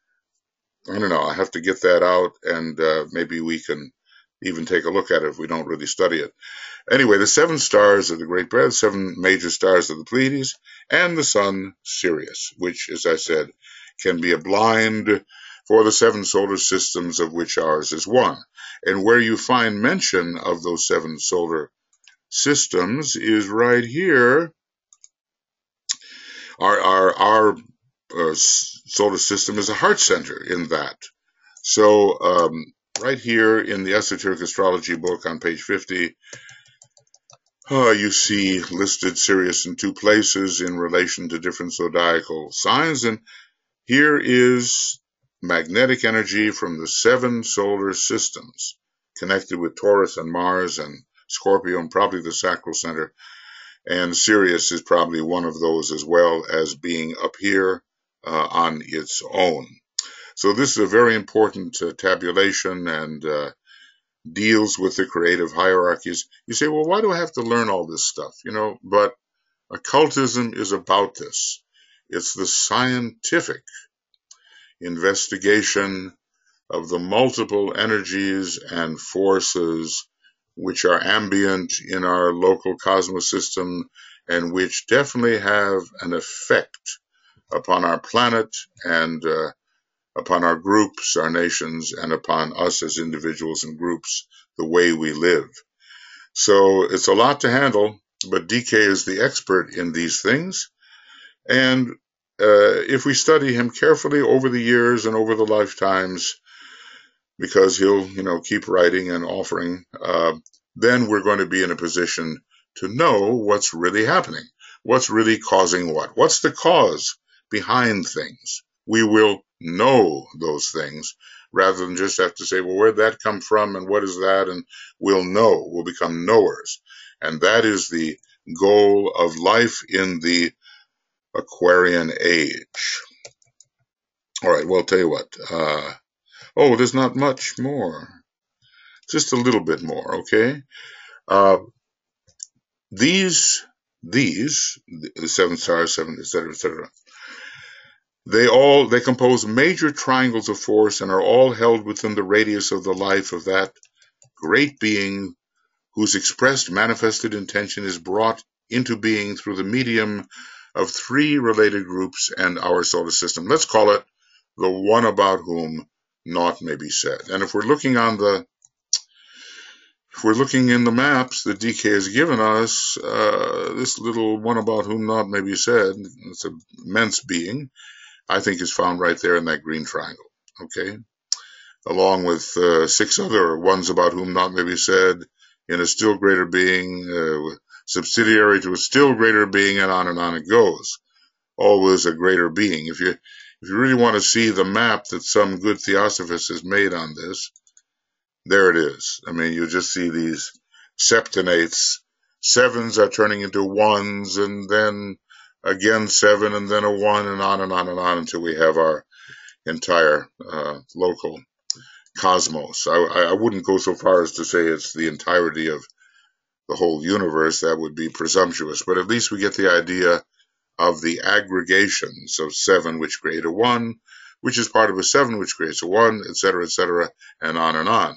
I don't know, I'll have to get that out, and uh, maybe we can even take a look at it if we don't really study it. Anyway, the seven stars of the Great Bear, the seven major stars of the Pleiades, and the sun Sirius, which, as I said, can be a blind for the seven solar systems of which ours is one. And where you find mention of those seven solar systems is right here. Our, our, our uh, solar system is a heart center in that. So um, right here in the Esoteric Astrology book on page fifty, uh, you see listed Sirius in two places in relation to different zodiacal signs. And here is magnetic energy from the seven solar systems connected with Taurus and Mars and Scorpio, and probably the sacral center. And Sirius is probably one of those, as well as being up here uh, on its own. So this is a very important uh, tabulation and uh, deals with the creative hierarchies. You say, well, why do I have to learn all this stuff? You know, but occultism is about this. It's the scientific investigation of the multiple energies and forces which are ambient in our local cosmos system and which definitely have an effect upon our planet and uh, upon our groups, our nations, and upon us as individuals and groups, the way we live. So it's a lot to handle, but D K is the expert in these things. And uh, if we study him carefully over the years and over the lifetimes, because he'll, you know, keep writing and offering, uh, then we're going to be in a position to know what's really happening, what's really causing what, what's the cause behind things. We will know those things rather than just have to say, well, where'd that come from and what is that? And we'll know, we'll become knowers. And that is the goal of life in the Aquarian age. All right, well, I'll tell you what. Uh, oh, there's not much more. Just a little bit more, okay? Uh, these, these, the seven stars, seven, et cetera, et cetera, they all, they compose major triangles of force and are all held within the radius of the life of that great being whose expressed manifested intention is brought into being through the medium of three related groups and our solar system. Let's call it the one about whom naught may be said. And if we're looking on the, if we're looking in the maps that D K has given us, uh, this little one about whom naught may be said, it's an immense being, I think is found right there in that green triangle, okay? Along with uh, six other ones about whom naught may be said, in a still greater being, uh, subsidiary to a still greater being, and on and on it goes. Always a greater being. If you if you really want to see the map that some good theosophist has made on this, there it is. I mean, you just see these septinates. Sevens are turning into ones, and then again seven, and then a one, and on and on and on until we have our entire uh, local cosmos. I, I wouldn't go so far as to say it's the entirety of the whole universe. That would be presumptuous, but at least we get the idea of the aggregations of seven which create a one, which is part of a seven which creates a one, et cetera, et cetera, and on and on.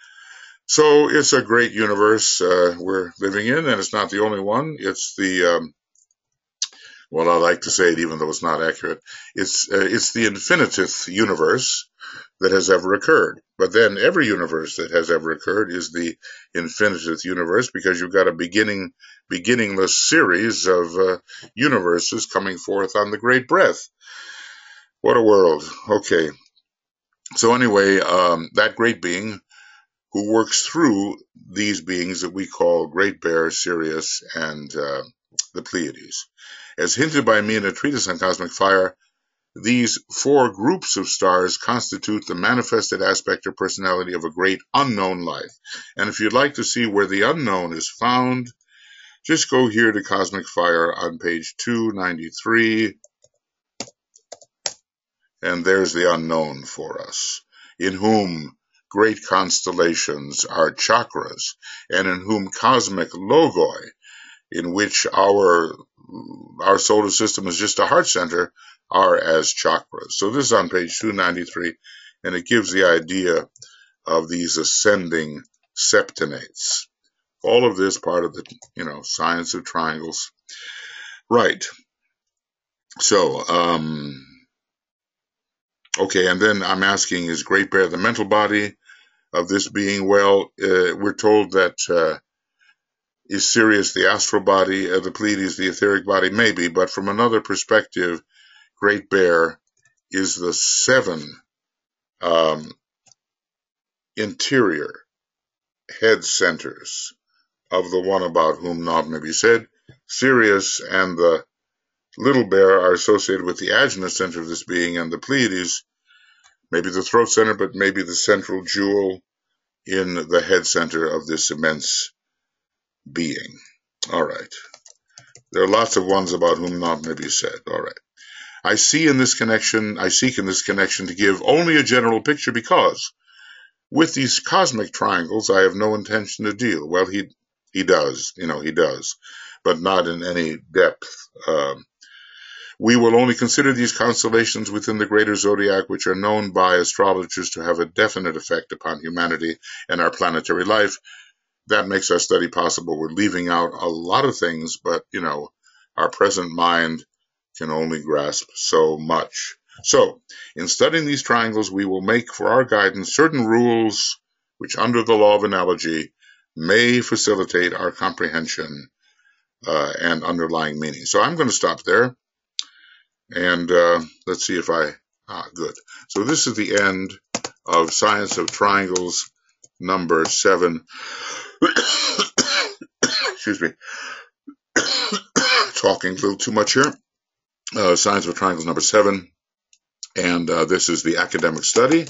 So it's a great universe uh, we're living in, and it's not the only one. It's the, um, well, I like to say it even though it's not accurate, it's, uh, it's the infiniteth universe that has ever occurred. But then every universe that has ever occurred is the infiniteth universe, because you've got a beginning, beginningless series of uh, universes coming forth on the great breath. What a world. Okay. So anyway, um, that great being who works through these beings that we call Great Bear, Sirius, and uh, the Pleiades. As hinted by me in a treatise on cosmic fire, these four groups of stars constitute the manifested aspect or personality of a great unknown life. And if you'd like to see where the unknown is found, just go here to Cosmic Fire on page two ninety-three, and there's the unknown for us, in whom great constellations are chakras, and in whom cosmic logoi, in which our our solar system is just a heart center, are as chakras. So this is on page two ninety-three, and it gives the idea of these ascending septinates. All of this part of the, you know, science of triangles. Right. So, um, Okay, and then I'm asking, is Great Bear the mental body of this being? Well, uh, we're told that uh, is Sirius the astral body, uh, the Pleiades the etheric body? Maybe, but from another perspective, Great Bear is the seven um, interior head centers of the one about whom naught may be said. Sirius and the Little Bear are associated with the Ajna center of this being, and the Pleiades, maybe the throat center, but maybe the central jewel in the head center of this immense being. All right. There are lots of ones about whom naught may be said. All right. I see in this connection, I seek in this connection to give only a general picture because with these cosmic triangles, I have no intention to deal. Well, he he does, you know, he does, but not in any depth. Um, we will only consider these constellations within the greater zodiac, which are known by astrologers to have a definite effect upon humanity and our planetary life. That makes our study possible. We're leaving out a lot of things, but, you know, our present mind can only grasp so much. So, in studying these triangles, we will make for our guidance certain rules which, under the law of analogy, may facilitate our comprehension uh, and underlying meaning. So I'm going to stop there, and uh, let's see if I... Ah, good. So this is the end of Science of Triangles, number seven. Excuse me. Talking a little too much here. Uh, Science of Triangles, number seven. And uh, this is the academic study.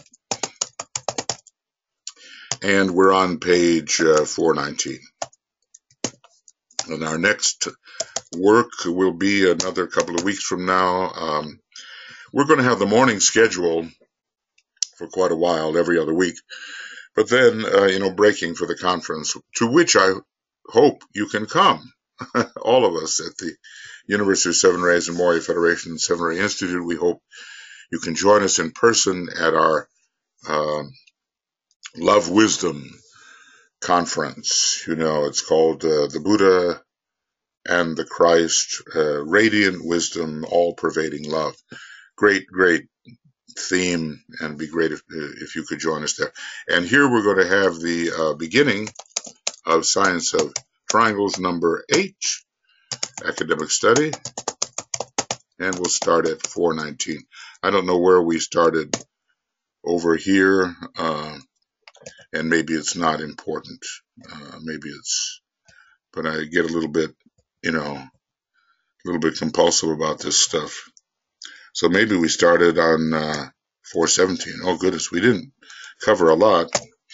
And we're on page uh, four nineteen. And our next work will be another couple of weeks from now. Um, we're going to have the morning schedule for quite a while, every other week. But then, uh, you know, breaking for the conference, to which I hope you can come. All of us at the University of Seven Rays and Moria Federation and Seven Ray Institute, we hope you can join us in person at our uh, Love Wisdom conference. You know, it's called uh, the Buddha and the Christ, uh, Radiant Wisdom, All-Pervading Love. Great, great theme, and it'd be great if, if you could join us there. And here we're going to have the uh, beginning of Science of Triangles, number eight, academic study, and we'll start at four nineteen. I don't know where we started over here, uh, and maybe it's not important. Uh, maybe it's, but I get a little bit, you know, a little bit compulsive about this stuff. So maybe we started on uh, four seventeen. Oh, goodness, we didn't cover a lot,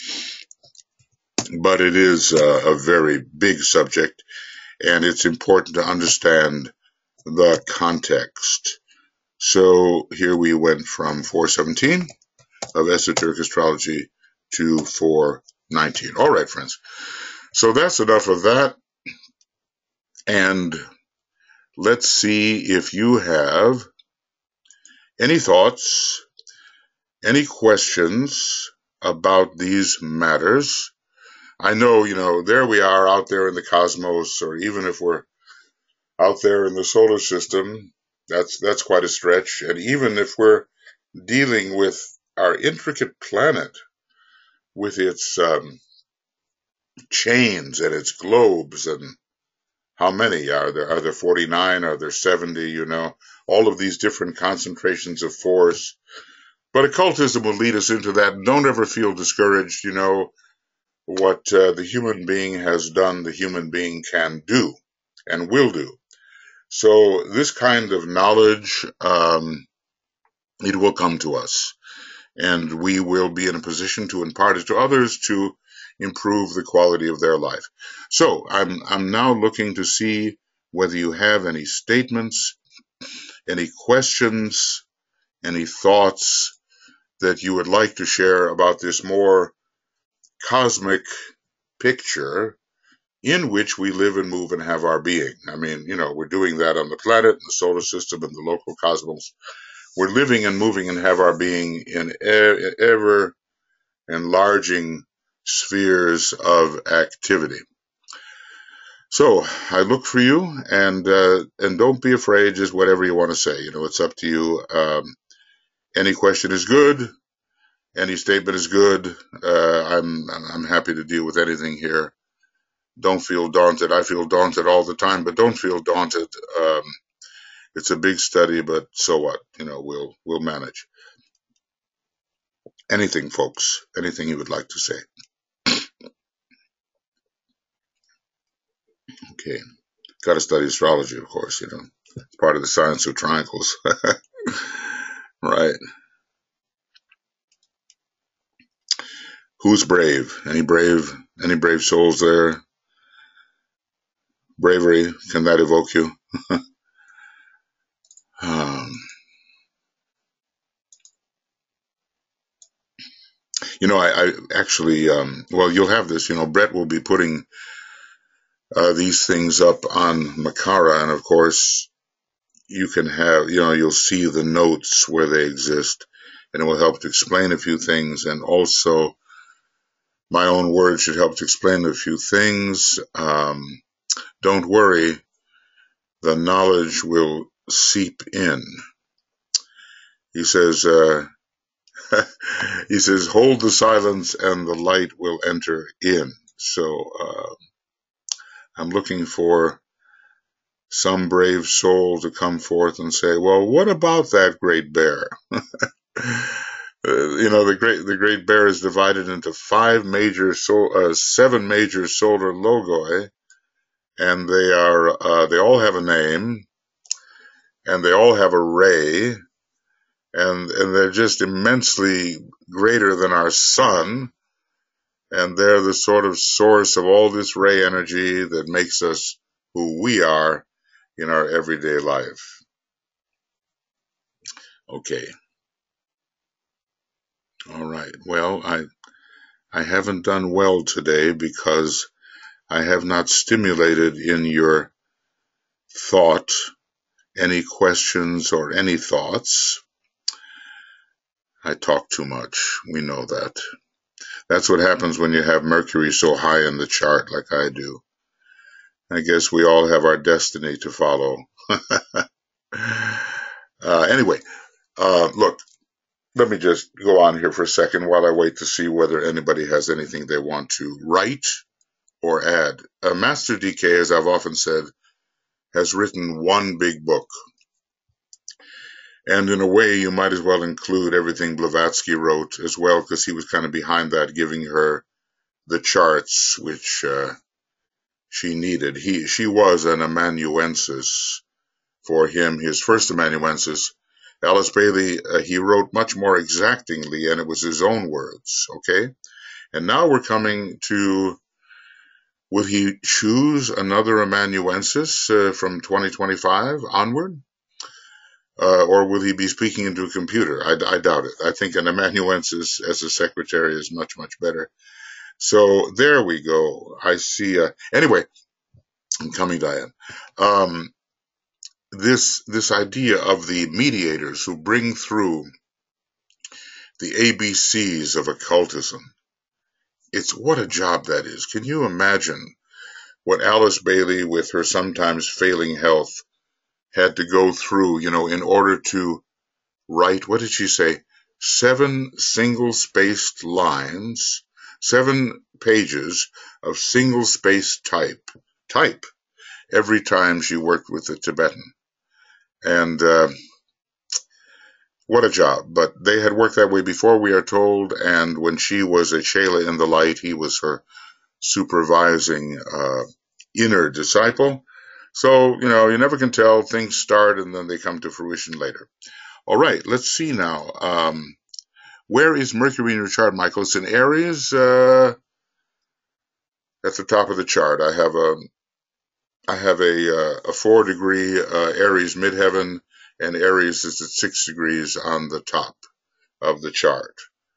but it is uh, a very big subject, and it's important to understand the context. So here we went from four seventeen of esoteric astrology to four nineteen. All right, friends. So that's enough of that. And let's see if you have any thoughts, any questions about these matters. I know, you know, there we are out there in the cosmos, or even if we're out there in the solar system, that's that's quite a stretch. And even if we're dealing with our intricate planet, with its um, chains and its globes, and how many are there? Are there forty-nine? Are there seventy? You know, all of these different concentrations of force. But occultism will lead us into that. Don't ever feel discouraged. You know, what uh, the human being has done, the human being can do and will do. So this kind of knowledge, um, it will come to us, and we will be in a position to impart it to others to improve the quality of their life. So I'm, I'm now looking to see whether you have any statements, any questions, any thoughts that you would like to share about this more cosmic picture in which we live and move and have our being. I mean, you know, we're doing that on the planet, the solar system, and the local cosmos. We're living and moving and have our being in ever enlarging spheres of activity. So I look for you, and uh, and don't be afraid. Just whatever you want to say, you know, it's up to you. Um, Any question is good. Any statement is good. Uh, I'm I'm happy to deal with anything here. Don't feel daunted. I feel daunted all the time, but don't feel daunted. Um, it's a big study, but so what? You know, we'll we'll manage. Anything, folks. Anything you would like to say. Okay. Got to study astrology, of course. You know, it's part of the science of triangles. Right. Who's brave? Any brave? Any brave souls there? Bravery, can that evoke you? um, you know, I, I actually, um, well, you'll have this. You know, Brett will be putting uh, these things up on Makara, and of course, you can have, you know, you'll see the notes where they exist, and it will help to explain a few things, and also my own words should help to explain a few things. Um, don't worry, the knowledge will seep in. He says, uh, he says, hold the silence and the light will enter in. So uh, I'm looking for some brave soul to come forth and say, well, what about that great bear? Uh, you know, the great the great bear is divided into five major, sol- uh, seven major solar logoi, and they are uh, they all have a name, and they all have a ray, and and they're just immensely greater than our sun, and they're the sort of source of all this ray energy that makes us who we are in our everyday life. Okay. All right. Well, I I haven't done well today because I have not stimulated in your thought any questions or any thoughts. I talk too much. We know that. That's what happens when you have Mercury so high in the chart like I do. I guess we all have our destiny to follow. uh, anyway, uh, look, let me just go on here for a second while I wait to see whether anybody has anything they want to write or add. Uh, Master D K, as I've often said, has written one big book. And in a way, you might as well include everything Blavatsky wrote as well, because he was kind of behind that, giving her the charts which uh, she needed. He, she was an amanuensis for him, his first amanuensis. Alice Bailey, uh, he wrote much more exactingly, and it was his own words, okay? And now we're coming to, will he choose another amanuensis uh, from twenty twenty-five onward? Uh, or will he be speaking into a computer? I, I doubt it. I think an amanuensis as a secretary is much, much better. So there we go. I see. Uh, anyway, I'm coming, Diane. Um, this this idea of the mediators who bring through the A B Cs of occultism. It's what a job that is. Can you imagine what Alice Bailey, with her sometimes failing health, had to go through, you know, in order to write, what did she say? Seven single-spaced lines, seven pages of single-spaced type, type, every time she worked with the Tibetan. And uh, what a job. But they had worked that way before, we are told, and when she was a Chela in the light, he was her supervising uh, inner disciple. So, you know, you never can tell. Things start and then they come to fruition later. All right, let's see now. Um, where is Mercury in your chart, Michael? It's in Aries, uh, at the top of the chart. I have a, I have a, uh, a four degree uh, Aries midheaven, and Aries is at six degrees on the top of the chart.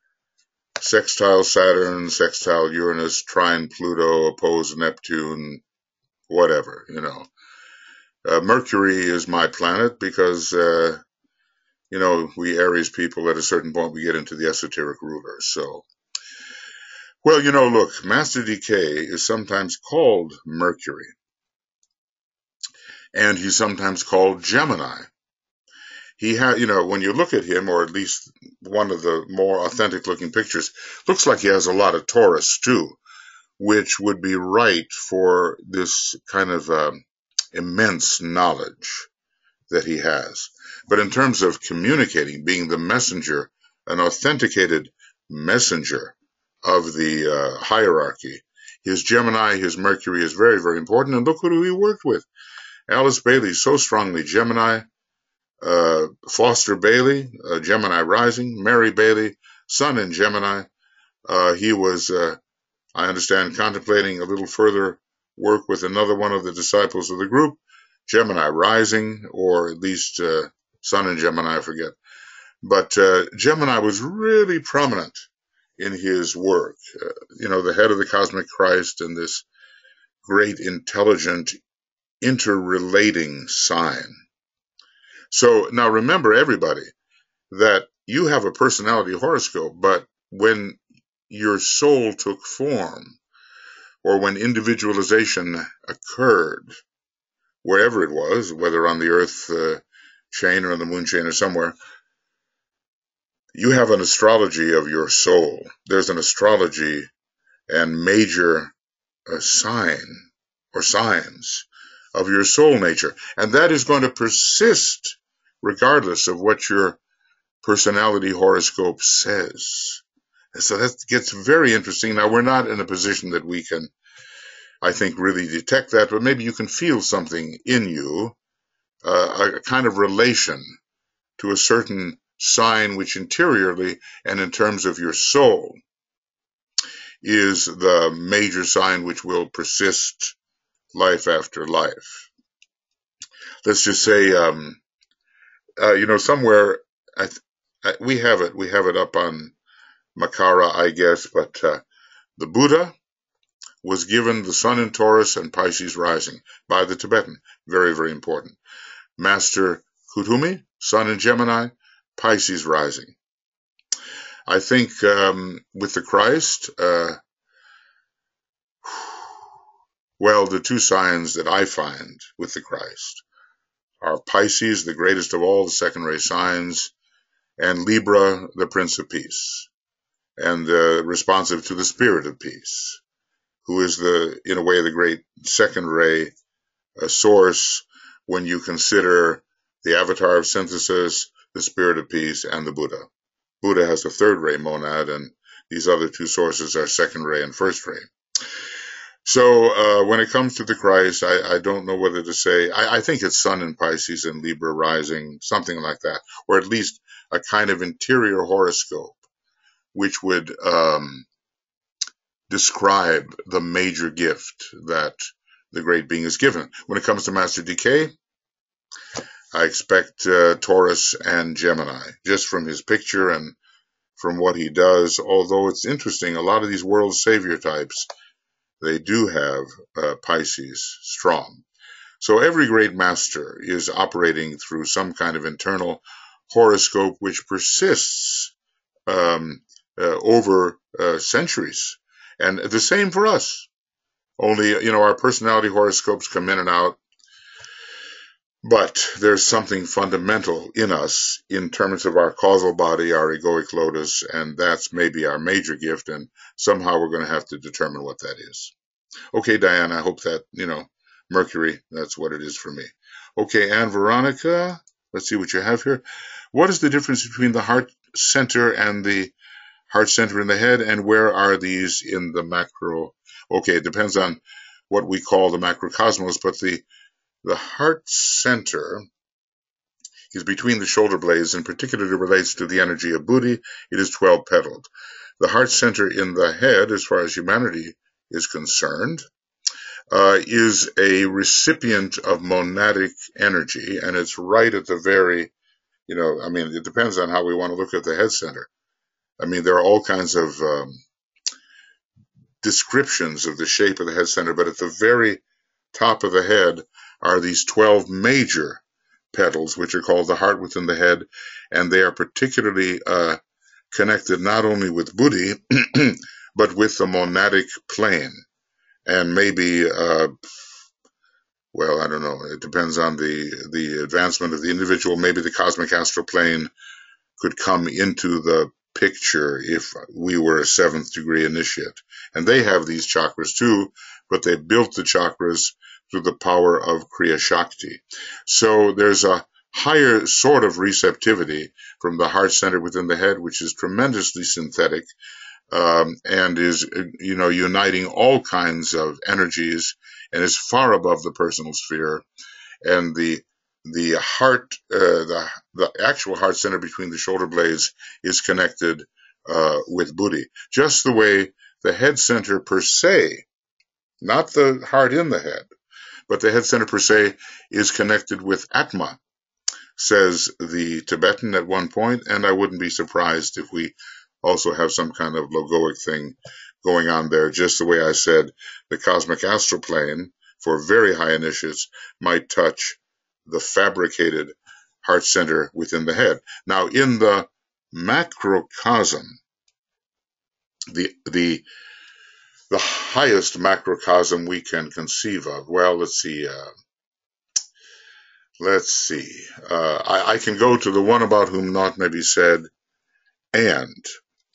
Sextile Saturn, sextile Uranus, trine Pluto, opposed Neptune, whatever, you know. Uh, Mercury is my planet because, uh, you know, we Aries people, at a certain point, we get into the esoteric rulers. So, well, you know, look, Master D K is sometimes called Mercury, and he's sometimes called Gemini. He had, you know, when you look at him, or at least one of the more authentic looking pictures, looks like he has a lot of Taurus too, which would be right for this kind of um, immense knowledge that he has. But in terms of communicating, being the messenger, an authenticated messenger of the uh, hierarchy, his Gemini, his Mercury is very, very important. And look who he worked with. Alice Bailey, so strongly Gemini. Uh, Foster Bailey, uh, Gemini rising. Mary Bailey, Sun in Gemini. Uh, he was, uh, I understand, contemplating a little further work with another one of the disciples of the group, Gemini rising, or at least uh, Sun in Gemini, I forget. But uh, Gemini was really prominent in his work. Uh, you know, the head of the cosmic Christ and this great, intelligent, interrelating sign. So now remember, everybody, that you have a personality horoscope, but when your soul took form, or when individualization occurred, wherever it was, whether on the Earth uh, chain or on the moon chain or somewhere, you have an astrology of your soul. There's an astrology and major uh, sign or signs of your soul nature. And that is going to persist regardless of what your personality horoscope says. And so that gets very interesting. Now, we're not in a position that we can, I think, really detect that, but maybe you can feel something in you, uh, a kind of relation to a certain sign which interiorly and in terms of your soul is the major sign which will persist life after life. Let's just say, um, uh, you know, somewhere I, I, we have it, we have it up on Makara, I guess, but uh, the Buddha was given the Sun in Taurus and Pisces rising by the Tibetan. Very, very important. Master Kuthumi, Sun in Gemini, Pisces rising. I think um, with the Christ, uh, well, the two signs that I find with the Christ are Pisces, the greatest of all the second ray signs, and Libra, the Prince of Peace, and uh, responsive to the Spirit of Peace, who is the, in a way, the great second ray uh, source when you consider the avatar of synthesis, the Spirit of Peace, and the Buddha. Buddha has a third ray monad, and these other two sources are second ray and first ray. So uh, when it comes to the Christ, I, I don't know whether to say, I, I think it's Sun in Pisces and Libra rising, something like that, or at least a kind of interior horoscope, which would um, describe the major gift that the great being is given. When it comes to Master D K, I expect uh, Taurus and Gemini, just from his picture and from what he does, although it's interesting, a lot of these world savior types, they do have uh, Pisces strong. So every great master is operating through some kind of internal horoscope which persists um, uh, over uh, centuries. And the same for us. Only, you know, our personality horoscopes come in and out. But there's something fundamental in us in terms of our causal body, our egoic lotus, and that's maybe our major gift, and somehow we're going to have to determine what that is. Okay, Diane, I hope that, you know, Mercury, that's what it is for me. Okay, and Veronica, let's see what you have here. What is the difference between the heart center and the heart center in the head, and where are these in the macro? Okay, it depends on what we call the macrocosmos, but the The heart center is between the shoulder blades and particularly relates to the energy of Buddhi. It is twelve-petaled. The heart center in the head, as far as humanity is concerned, uh, is a recipient of monadic energy, and it's right at the very, you know, I mean, it depends on how we want to look at the head center. I mean, there are all kinds of um, descriptions of the shape of the head center, but at the very top of the head are these twelve major petals, which are called the heart within the head, and they are particularly uh, connected not only with Buddhi, but with the monadic plane, and maybe, uh, well, I don't know, know, it depends on the, the advancement of the individual. Maybe the cosmic astral plane could come into the picture if we were a seventh degree initiate. And they have these chakras too, but they built the chakras through the power of Kriya Shakti. So there's a higher sort of receptivity from the heart center within the head, which is tremendously synthetic, um, and is, you know, uniting all kinds of energies and is far above the personal sphere. And the the heart, uh, the the actual heart center between the shoulder blades is connected uh, with Buddhi, just the way the head center per se, not the heart in the head, but the head center per se is connected with Atma, says the Tibetan at one point, and I wouldn't be surprised if we also have some kind of logoic thing going on there, just the way I said the cosmic astral plane for very high initiates might touch the fabricated heart center within the head. Now, in the macrocosm, the the the highest macrocosm we can conceive of, well, let's see, uh, let's see, uh, I, I can go to the one about whom naught may be said, and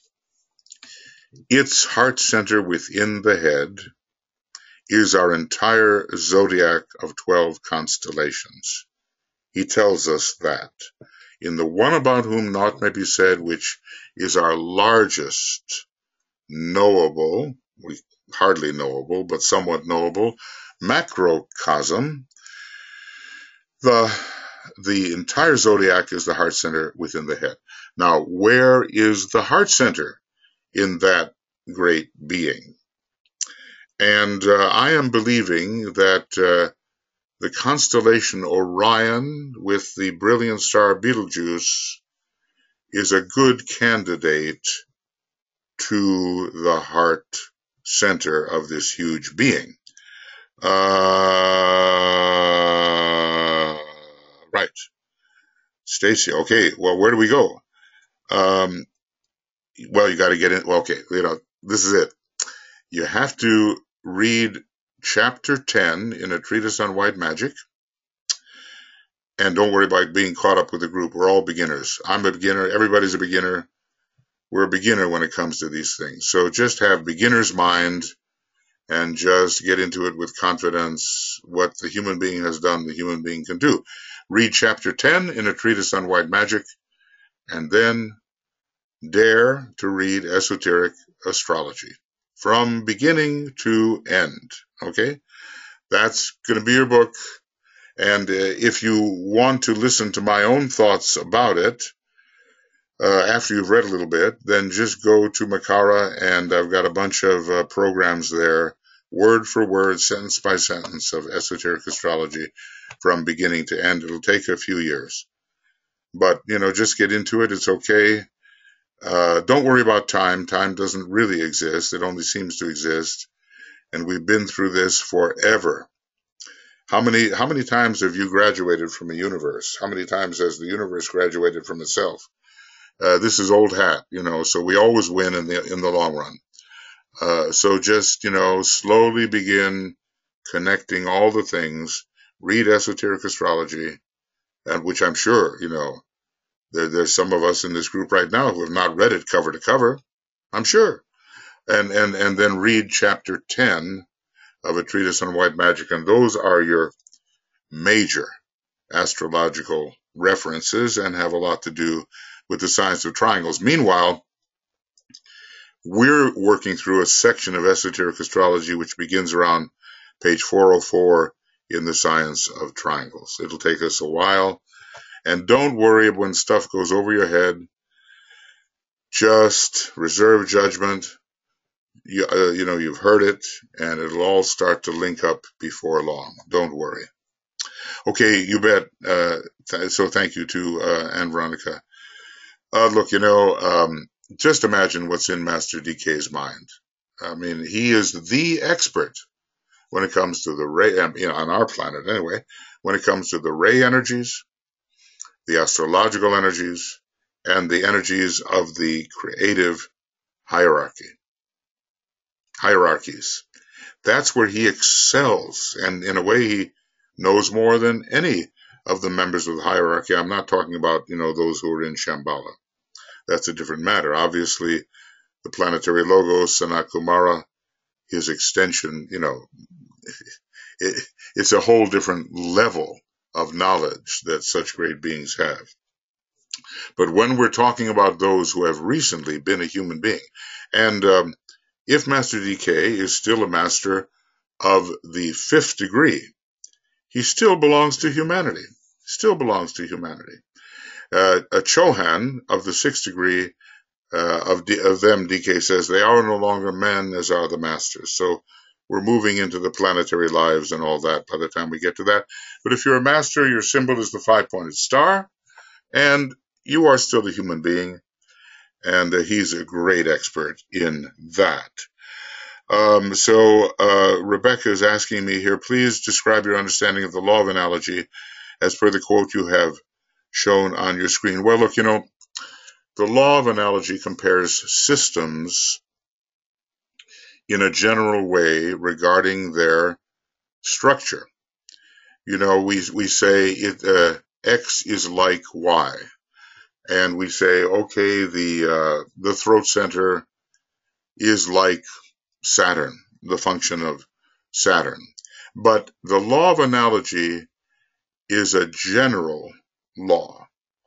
its heart center within the head is our entire zodiac of twelve constellations. He tells us that. In the one about whom naught may be said, which is our largest knowable, we hardly knowable, but somewhat knowable, macrocosm, the, the entire zodiac is the heart center within the head. Now, where is the heart center in that great being? And uh, I am believing that uh, the constellation Orion with the brilliant star Betelgeuse is a good candidate to the heart center of this huge being. Uh, right. Stacy, okay, well, where do we go? Um, well, you got to get in. Well, okay, you know, this is it. You have to read chapter ten in A Treatise on White Magic. And don't worry about being caught up with the group. We're all beginners. I'm a beginner. Everybody's a beginner. We're a beginner when it comes to these things. So just have beginner's mind and just get into it with confidence. What the human being has done, the human being can do. Read chapter ten in A Treatise on White Magic, and then dare to read esoteric astrology from beginning to end. Okay? That's going to be your book. And uh, if you want to listen to my own thoughts about it, uh, after you've read a little bit, then just go to Makara, and I've got a bunch of uh, programs there, word for word, sentence by sentence, of esoteric astrology from beginning to end. It'll take a few years. But, you know, just get into it. It's okay. Uh, don't worry about time. Time doesn't really exist. It only seems to exist. And we've been through this forever. How many, how many times have you graduated from a universe? How many times has the universe graduated from itself? Uh, this is old hat, you know, so we always win in the, in the long run. Uh, so just, you know, slowly begin connecting all the things, read esoteric astrology, and which I'm sure, you know, there, there's some of us in this group right now who have not read it cover to cover. I'm sure. And, and, and then read chapter ten of A Treatise on White Magic, and those are your major astrological references and have a lot to do with the science of triangles. Meanwhile, we're working through a section of esoteric astrology which begins around page four oh four in the science of triangles. It'll take us a while, and don't worry when stuff goes over your head. Just reserve judgment. You, uh, you know, you've heard it, and it'll all start to link up before long. Don't worry. Okay, you bet. Uh, th so thank you to uh, Anne Veronica. Uh, look, you know, um, just imagine what's in Master D K's mind. I mean, he is the expert when it comes to the ray, you know, on our planet anyway, when it comes to the ray energies, the astrological energies, and the energies of the creative hierarchy. Hierarchies. That's where he excels, and in a way he knows more than any of the members of the hierarchy. I'm not talking about, you know, those who are in Shambhala. That's a different matter. Obviously, the planetary logos, Sanat Kumara, his extension, you know, it, it's a whole different level of knowledge that such great beings have. But when we're talking about those who have recently been a human being, and um, if Master D K is still a master of the fifth degree, he still belongs to humanity, still belongs to humanity. Uh, a Chohan of the sixth degree, uh, of, D, of them, D K says, they are no longer men as are the masters. So we're moving into the planetary lives and all that by the time we get to that. But if you're a master, your symbol is the five-pointed star, and you are still a human being, and uh, he's a great expert in that. Um, so uh, Rebecca is asking me here, please describe your understanding of the law of analogy as per the quote you have shown on your screen. Well, look, you know, the law of analogy compares systems in a general way regarding their structure. You know, we we say it uh, X is like Y, and we say, okay, the uh, the throat center is like Saturn, the function of Saturn. But the law of analogy is a general law,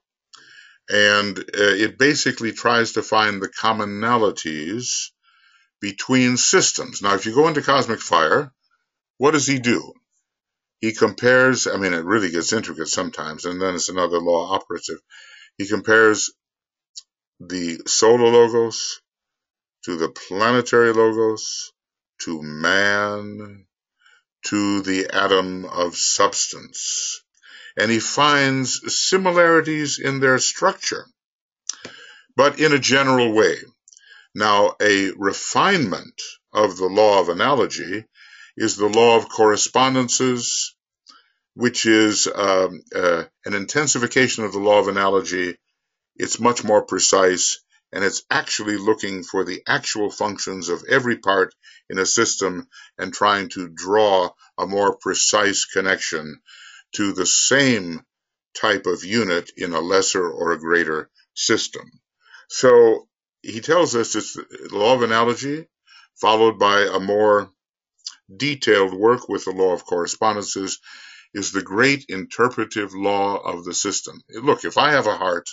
and uh, it basically tries to find the commonalities between systems. Now, if you go into Cosmic Fire, what does he do? He compares, I mean, it really gets intricate sometimes, and then it's another law operative. He compares the solar logos to the planetary logos, to man, to the atom of substance. And he finds similarities in their structure, but in a general way. Now, a refinement of the law of analogy is the law of correspondences, which is um, uh, an intensification of the law of analogy. It's much more precise, and it's actually looking for the actual functions of every part in a system and trying to draw a more precise connection to the same type of unit in a lesser or a greater system. So he tells us it's the law of analogy followed by a more detailed work with the law of correspondences is the great interpretive law of the system. Look, if I have a heart,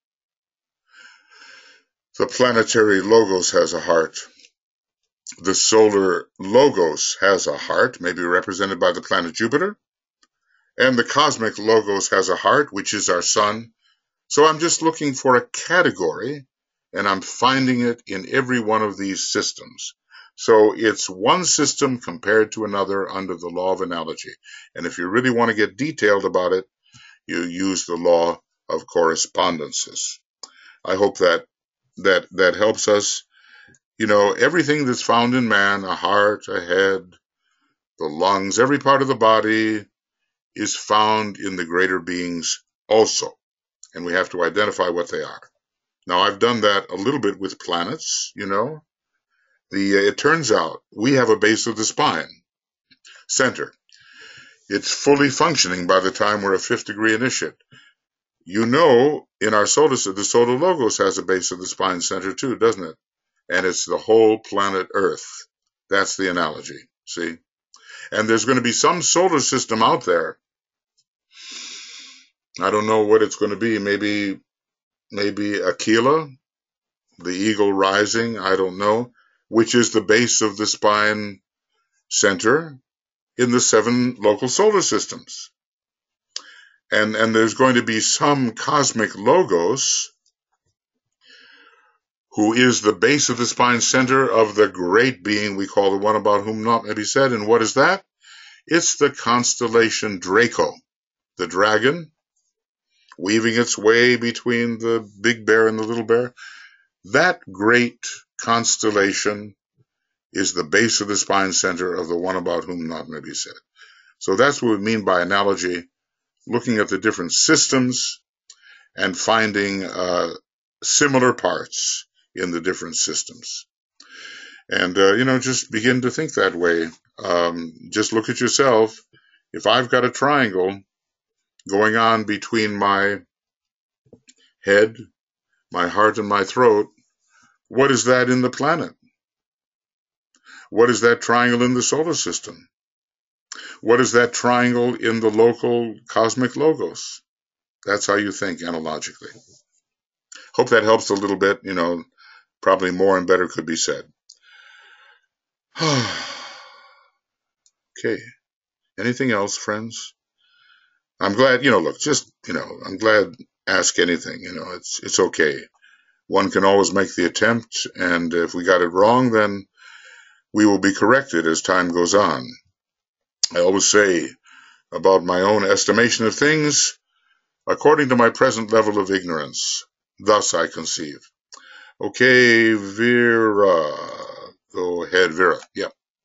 the planetary logos has a heart. The solar logos has a heart, maybe represented by the planet Jupiter. And the cosmic logos has a heart, which is our sun. So I'm just looking for a category, and I'm finding it in every one of these systems. So it's one system compared to another under the law of analogy. And if you really want to get detailed about it, you use the law of correspondences. I hope that that that helps us. You know, everything that's found in man, a heart, a head, the lungs, every part of the body is found in the greater beings also. And we have to identify what they are. Now, I've done that a little bit with planets, you know. The uh, it turns out we have a base of the spine center. It's fully functioning by the time we're a fifth degree initiate. You know, in our solar system, the solar logos has a base of the spine center too, doesn't it? And it's the whole planet Earth. That's the analogy, see? And there's going to be some solar system out there. I don't know what it's going to be. Maybe, maybe Aquila, the eagle rising, I don't know, which is the base of the spine center in the seven local solar systems. And, and there's going to be some cosmic logos who is the base of the spine center of the great being we call the one about whom naught may be said. And what is that? It's the constellation Draco, the dragon, weaving its way between the big bear and the little bear. That great constellation is the base of the spine center of the one about whom naught may be said. So that's what we mean by analogy, looking at the different systems and finding uh, similar parts in the different systems. And, uh, you know, just begin to think that way. Um, just look at yourself. If I've got a triangle going on between my head, my heart, and my throat, what is that in the planet? What is that triangle in the solar system? What is that triangle in the local cosmic logos? That's how you think analogically. Hope that helps a little bit. You know, probably more and better could be said. Okay. Anything else, friends? I'm glad, you know, look, just, you know, I'm glad, ask anything, you know, it's, it's okay. One can always make the attempt, and if we got it wrong, then we will be corrected as time goes on. I always say about my own estimation of things, according to my present level of ignorance, thus I conceive. Okay, Vera, go ahead, Vera. Yeah.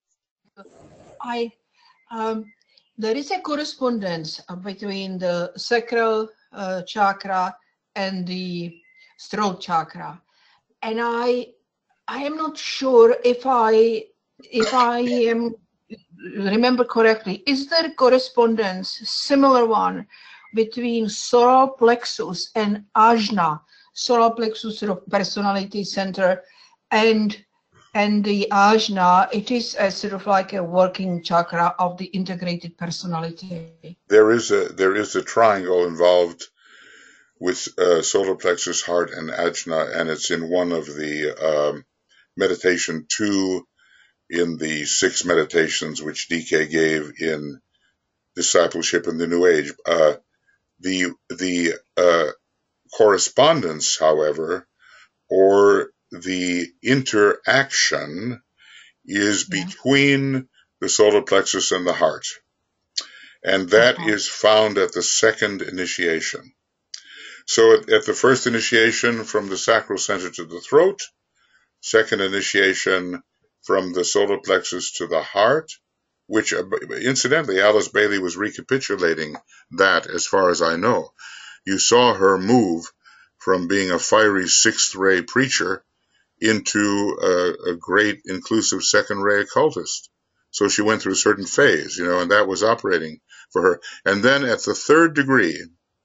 I, um, there is a correspondence between the sacral uh, chakra and the throat chakra, and I, I am not sure if I, if I am remember correctly. Is there a correspondence, similar one, between solar plexus and ajna, solar plexus sort of personality center, and and the ajna? It is a sort of like a working chakra of the integrated personality. There is a there is a triangle involved with uh, solar plexus, heart, and ajna, and it's in one of the um, meditation two in the six meditations which D K gave in Discipleship in the New Age. Uh, the the uh, correspondence, however, or the interaction is Yeah. between the solar plexus and the heart. And that Uh-huh. is found at the second initiation. So at, at the first initiation from the sacral center to the throat, second initiation from the solar plexus to the heart, which uh, incidentally Alice Bailey was recapitulating that as far as I know. You saw her move from being a fiery sixth ray preacher into a, a great inclusive second ray occultist. So she went through a certain phase, you know, and that was operating for her. And then at the third degree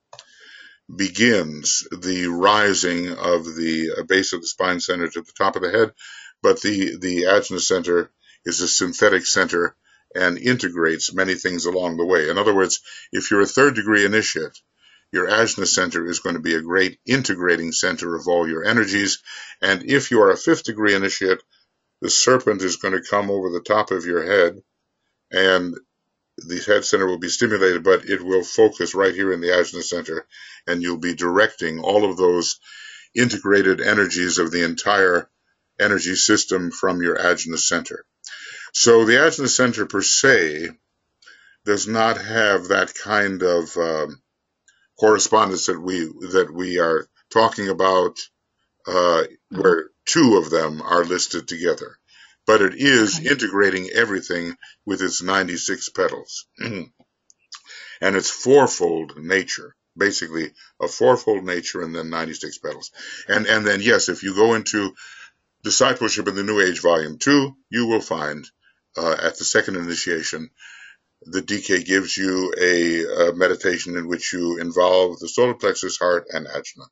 begins the rising of the base of the spine center to the top of the head, but the, the ajna center is a synthetic center and integrates many things along the way. In other words, if you're a third degree initiate, your ajna center is going to be a great integrating center of all your energies. And if you are a fifth degree initiate, the serpent is going to come over the top of your head, and the head center will be stimulated, but it will focus right here in the ajna center, and you'll be directing all of those integrated energies of the entire energy system from your ajna center. So the ajna center per se does not have that kind of um, correspondence that we that we are talking about, uh, where two of them are listed together. But it is Okay. integrating everything with its ninety-six petals and its fourfold nature, basically a fourfold nature and then ninety-six petals. And and then, yes, if you go into Discipleship in the New Age, Volume two, you will find uh, at the second initiation, the D K gives you a, a meditation in which you involve the solar plexus, heart, and ajna.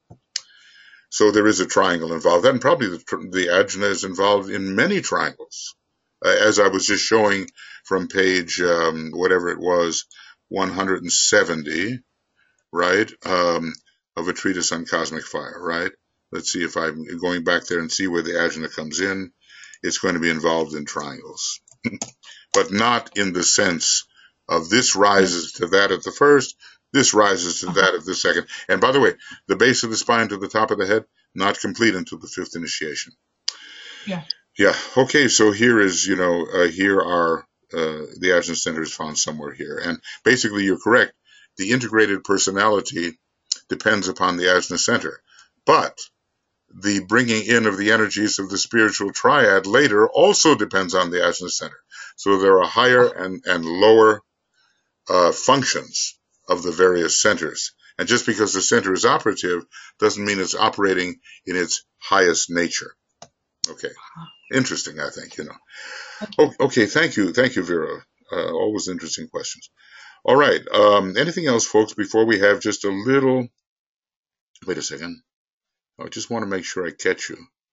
So there is a triangle involved. And probably the, the ajna is involved in many triangles, uh, as I was just showing from page, um, whatever it was, one hundred seventy, right, um, of A Treatise on Cosmic Fire, right? Let's see if I'm going back there and see where the ajna comes in. It's going to be involved in triangles, but not in the sense of this rises to that at the first, this rises to that at the second. And by the way, the base of the spine to the top of the head, not complete until the fifth initiation. Yeah. Yeah. Okay. So here is, you know, uh, here are uh, the ajna center is found somewhere here. And basically you're correct. The integrated personality depends upon the ajna center. But the bringing in of the energies of the spiritual triad later also depends on the ajna center. So there are higher and, and lower uh, functions of the various centers. And just because the center is operative doesn't mean it's operating in its highest nature. Okay. Interesting, I think, you know. Okay, thank you. Thank you, Vera. Uh, always interesting questions. All right. Um, anything else, folks, before we have just a little. Wait a second. I just want to make sure I catch you.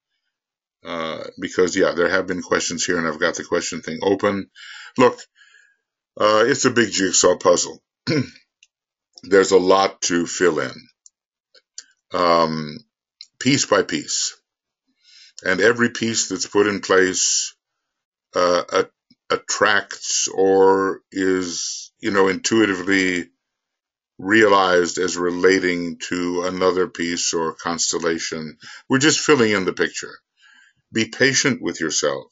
Uh, because, yeah, there have been questions here, and I've got the question thing open. Look, uh, it's a big jigsaw puzzle. There's a lot to fill in, um, piece by piece. And every piece that's put in place uh, attracts or is, you know, intuitively realized as relating to another piece or constellation. We're just filling in the picture. Be patient with yourself.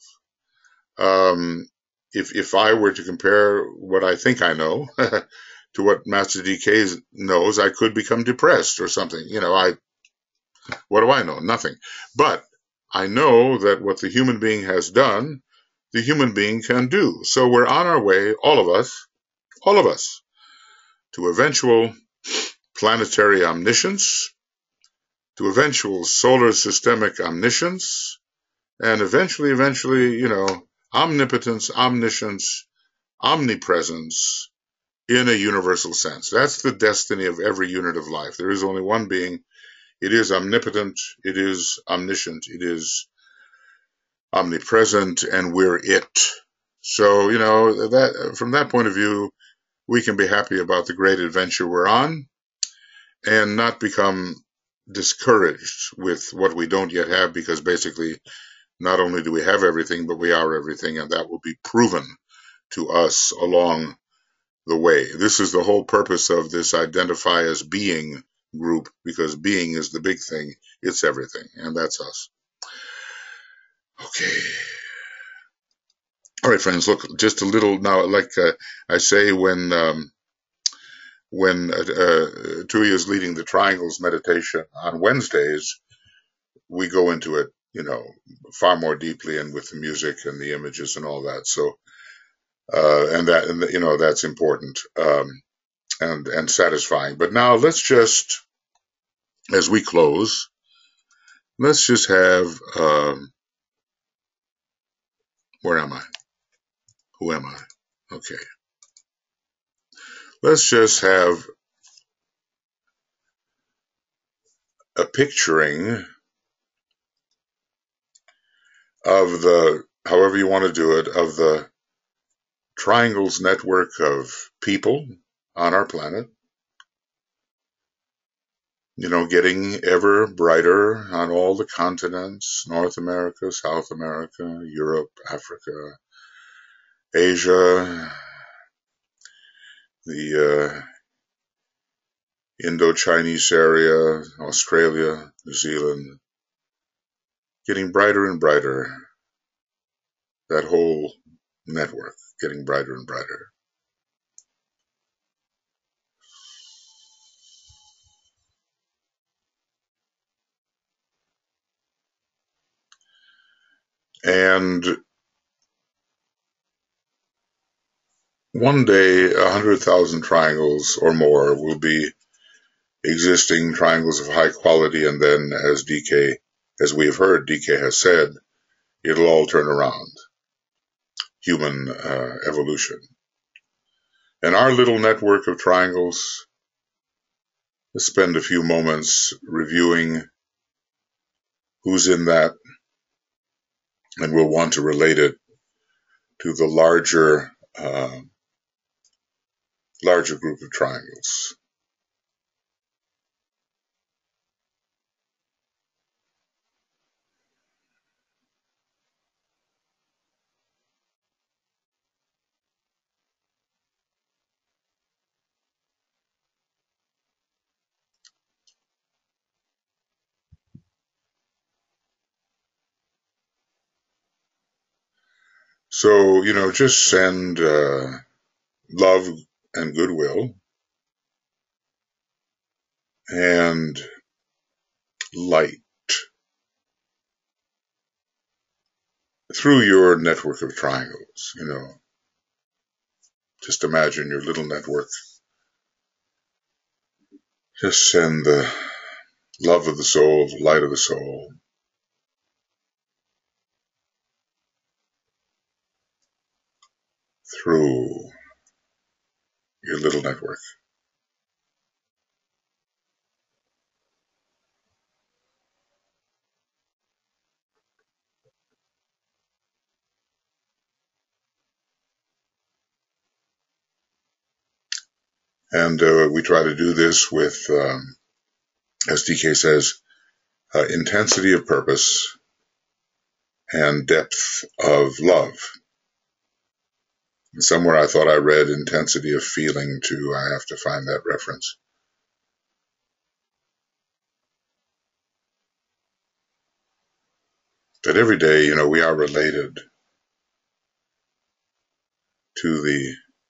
Um, if if I were to compare what I think I know to what Master D K knows, I could become depressed or something. You know, I what do I know? Nothing. But I know that what the human being has done, the human being can do. So we're on our way, all of us, all of us, to eventual planetary omniscience, to eventual solar systemic omniscience, and eventually, eventually, you know, omnipotence, omniscience, omnipresence in a universal sense. That's the destiny of every unit of life. There is only one being. It is omnipotent. It is omniscient. It is omnipresent, and we're it. So, you know, that from that point of view, we can be happy about the great adventure we're on and not become discouraged with what we don't yet have, because basically not only do we have everything, but we are everything, and that will be proven to us along the way. This is the whole purpose of this identify as being group, because being is the big thing. It's everything, and that's us. Okay. All right, friends, look, just a little now, like uh, I say when um, when uh, uh, Tui is leading the triangles meditation on Wednesdays, we go into it, you know, far more deeply and with the music and the images and all that. So, uh, and that, and, you know, that's important um, and and satisfying. But now let's just, as we close, let's just have, um, where am I? Who am I? Okay. Let's just have a picturing of the, however you want to do it, of the triangles network of people on our planet, you know, getting ever brighter on all the continents, North America, South America, Europe, Africa, Asia, the uh, Indo-Chinese area, Australia, New Zealand, getting brighter and brighter, that whole network getting brighter and brighter. And one day, a hundred thousand triangles or more will be existing triangles of high quality, and then, as D K, as we have heard, D K has said, it'll all turn around. Human uh, evolution. And our little network of triangles, let's spend a few moments reviewing who's in that, and we'll want to relate it to the larger, uh, larger group of triangles. So, you know, just send uh, love and goodwill and light through your network of triangles. You know, just imagine your little network. Just send the love of the soul, the light of the soul, through your little network. And uh, we try to do this with, um, as D K says, uh, intensity of purpose and depth of love. And somewhere I thought I read intensity of feeling too. I have to find that reference. That every day, you know, we are related to the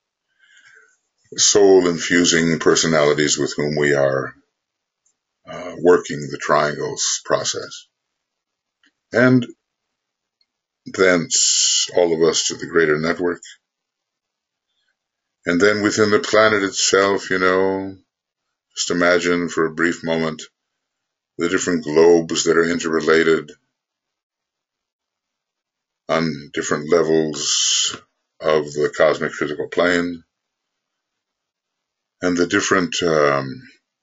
soul-infusing personalities with whom we are uh, working the triangles process. And thence, all of us to the greater network. And then within the planet itself, you know, just imagine for a brief moment the different globes that are interrelated on different levels of the cosmic physical plane, and the different um,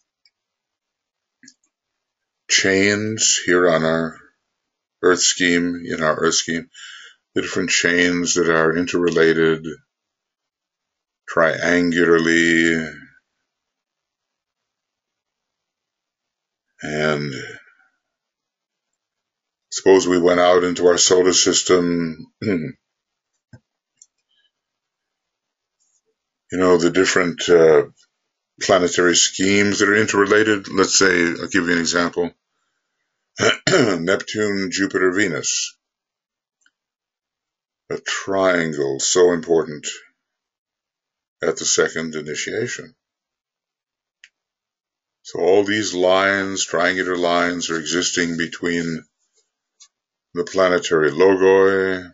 chains here on our Earth scheme, in our Earth scheme, the different chains that are interrelated triangularly, and suppose we went out into our solar system, you know, the different uh, planetary schemes that are interrelated. Let's say, I'll give you an example. Neptune, Jupiter, Venus. A triangle so important at the second initiation. So all these lines, triangular lines, are existing between the planetary logoi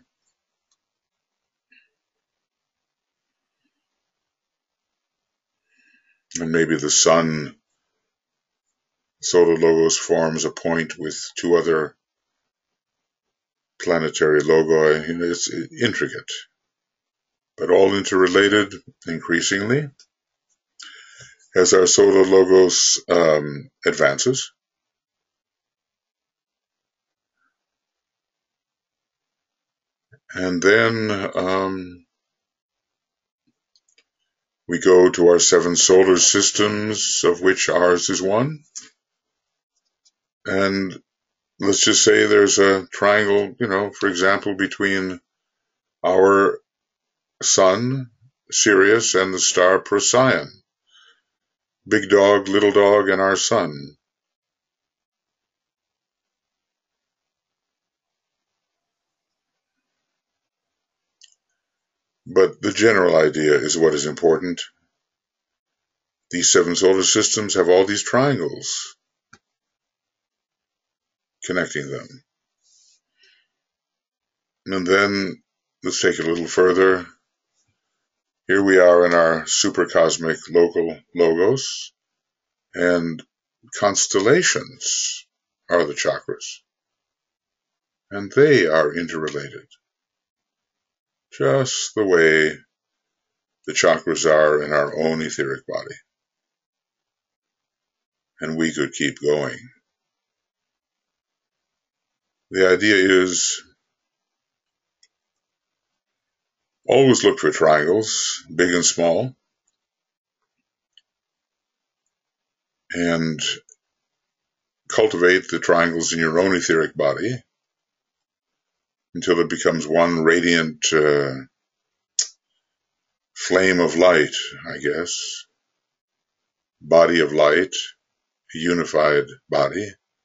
and maybe the sun. Solar logos forms a point with two other planetary logoi. You know, it's intricate, but all interrelated increasingly as our solar logos um, advances. And then um, we go to our seven solar systems, of which ours is one. And let's just say there's a triangle, you know, for example, between our sun, Sirius, and the star Procyon. Big dog, little dog, and our sun. But the general idea is what is important. These seven solar systems have all these triangles connecting them. And then let's take it a little further. Here we are in our supercosmic local logos, and constellations are the chakras, and they are interrelated, just the way the chakras are in our own etheric body. And we could keep going. The idea is always look for triangles, big and small, and cultivate the triangles in your own etheric body until it becomes one radiant uh, flame of light, I guess, body of light, a unified body.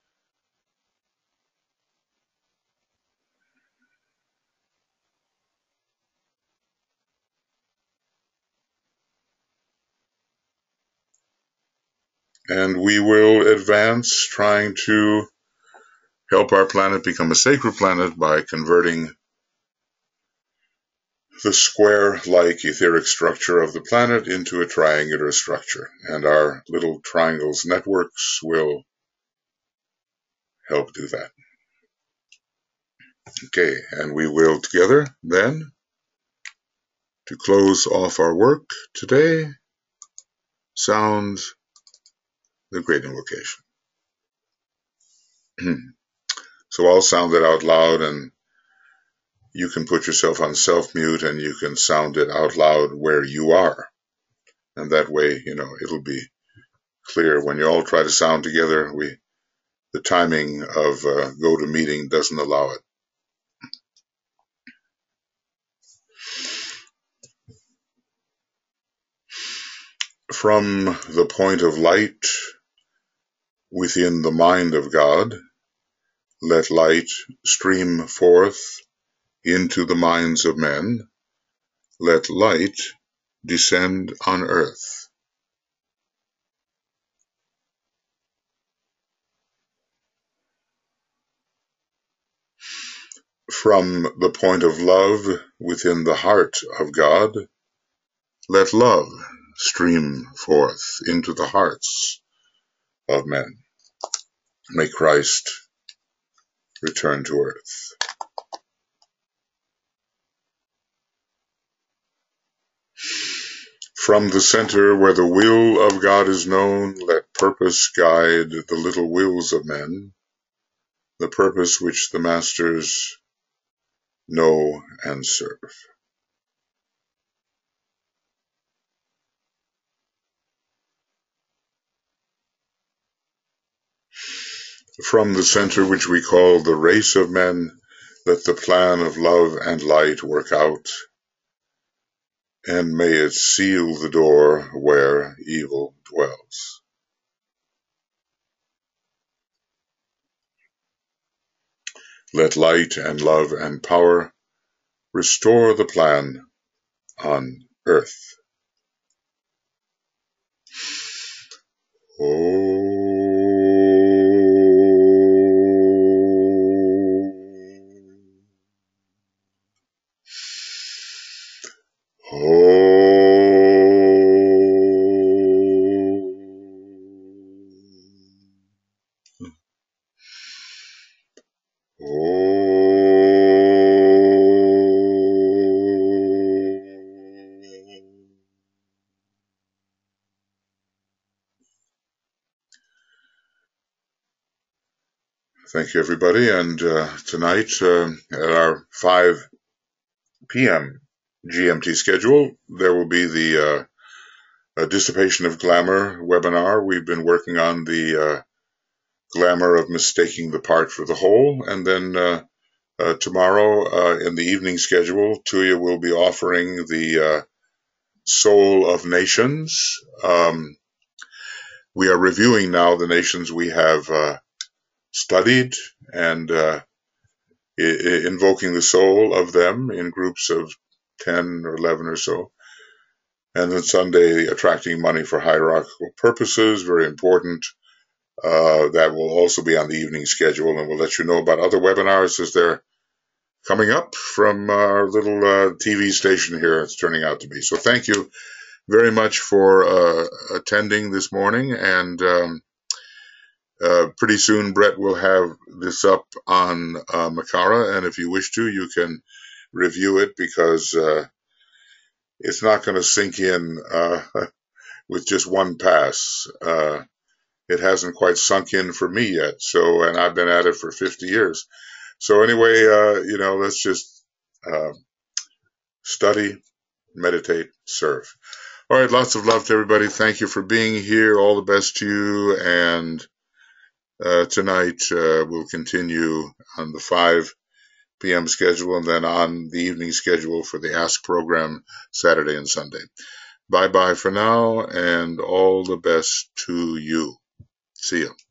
And we will advance trying to help our planet become a sacred planet by converting the square-like etheric structure of the planet into a triangular structure. And our little triangles networks will help do that. Okay, and we will together then, to close off our work today, sound the great invocation. So I'll sound it out loud, and you can put yourself on self-mute, and you can sound it out loud where you are. And that way, you know, it'll be clear. When you all try to sound together, we the timing of uh, GoToMeeting doesn't allow it. From the point of light within the mind of God, let light stream forth into the minds of men. Let light descend on earth. From the point of love within the heart of God, let love stream forth into the hearts of men. May Christ return to earth. From the center where the will of God is known, let purpose guide the little wills of men, the purpose which the masters know and serve. From the center which we call the race of men, let the plan of love and light work out, and may it seal the door where evil dwells. Let light and love and power restore the plan on earth. Oh. Thank you, everybody. And uh, tonight uh, at our five p m G M T schedule, there will be the uh, uh, Dissipation of Glamour webinar. We've been working on the uh, glamour of mistaking the part for the whole. And then uh, uh, tomorrow uh, in the evening schedule, Tuya will be offering the uh, Soul of Nations. Um, we are reviewing now the nations we have uh, studied and uh, invoking the soul of them in groups of ten or eleven or so. And then Sunday, attracting money for hierarchical purposes, very important. Uh, that will also be on the evening schedule, and we'll let you know about other webinars as they're coming up from our little uh, T V station here. It's turning out to be. So thank you very much for uh, attending this morning, and um, Uh, pretty soon Brett will have this up on uh, Makara, and if you wish to, you can review it, because uh, it's not going to sink in uh, with just one pass. Uh, it hasn't quite sunk in for me yet, so, and I've been at it for fifty years. So anyway, uh, you know, let's just uh, study, meditate, serve. All right, lots of love to everybody. Thank you for being here. All the best to you, and Uh, tonight uh, we'll continue on the five p m schedule, and then on the evening schedule for the Ask program Saturday and Sunday. Bye bye for now, and all the best to you. See ya.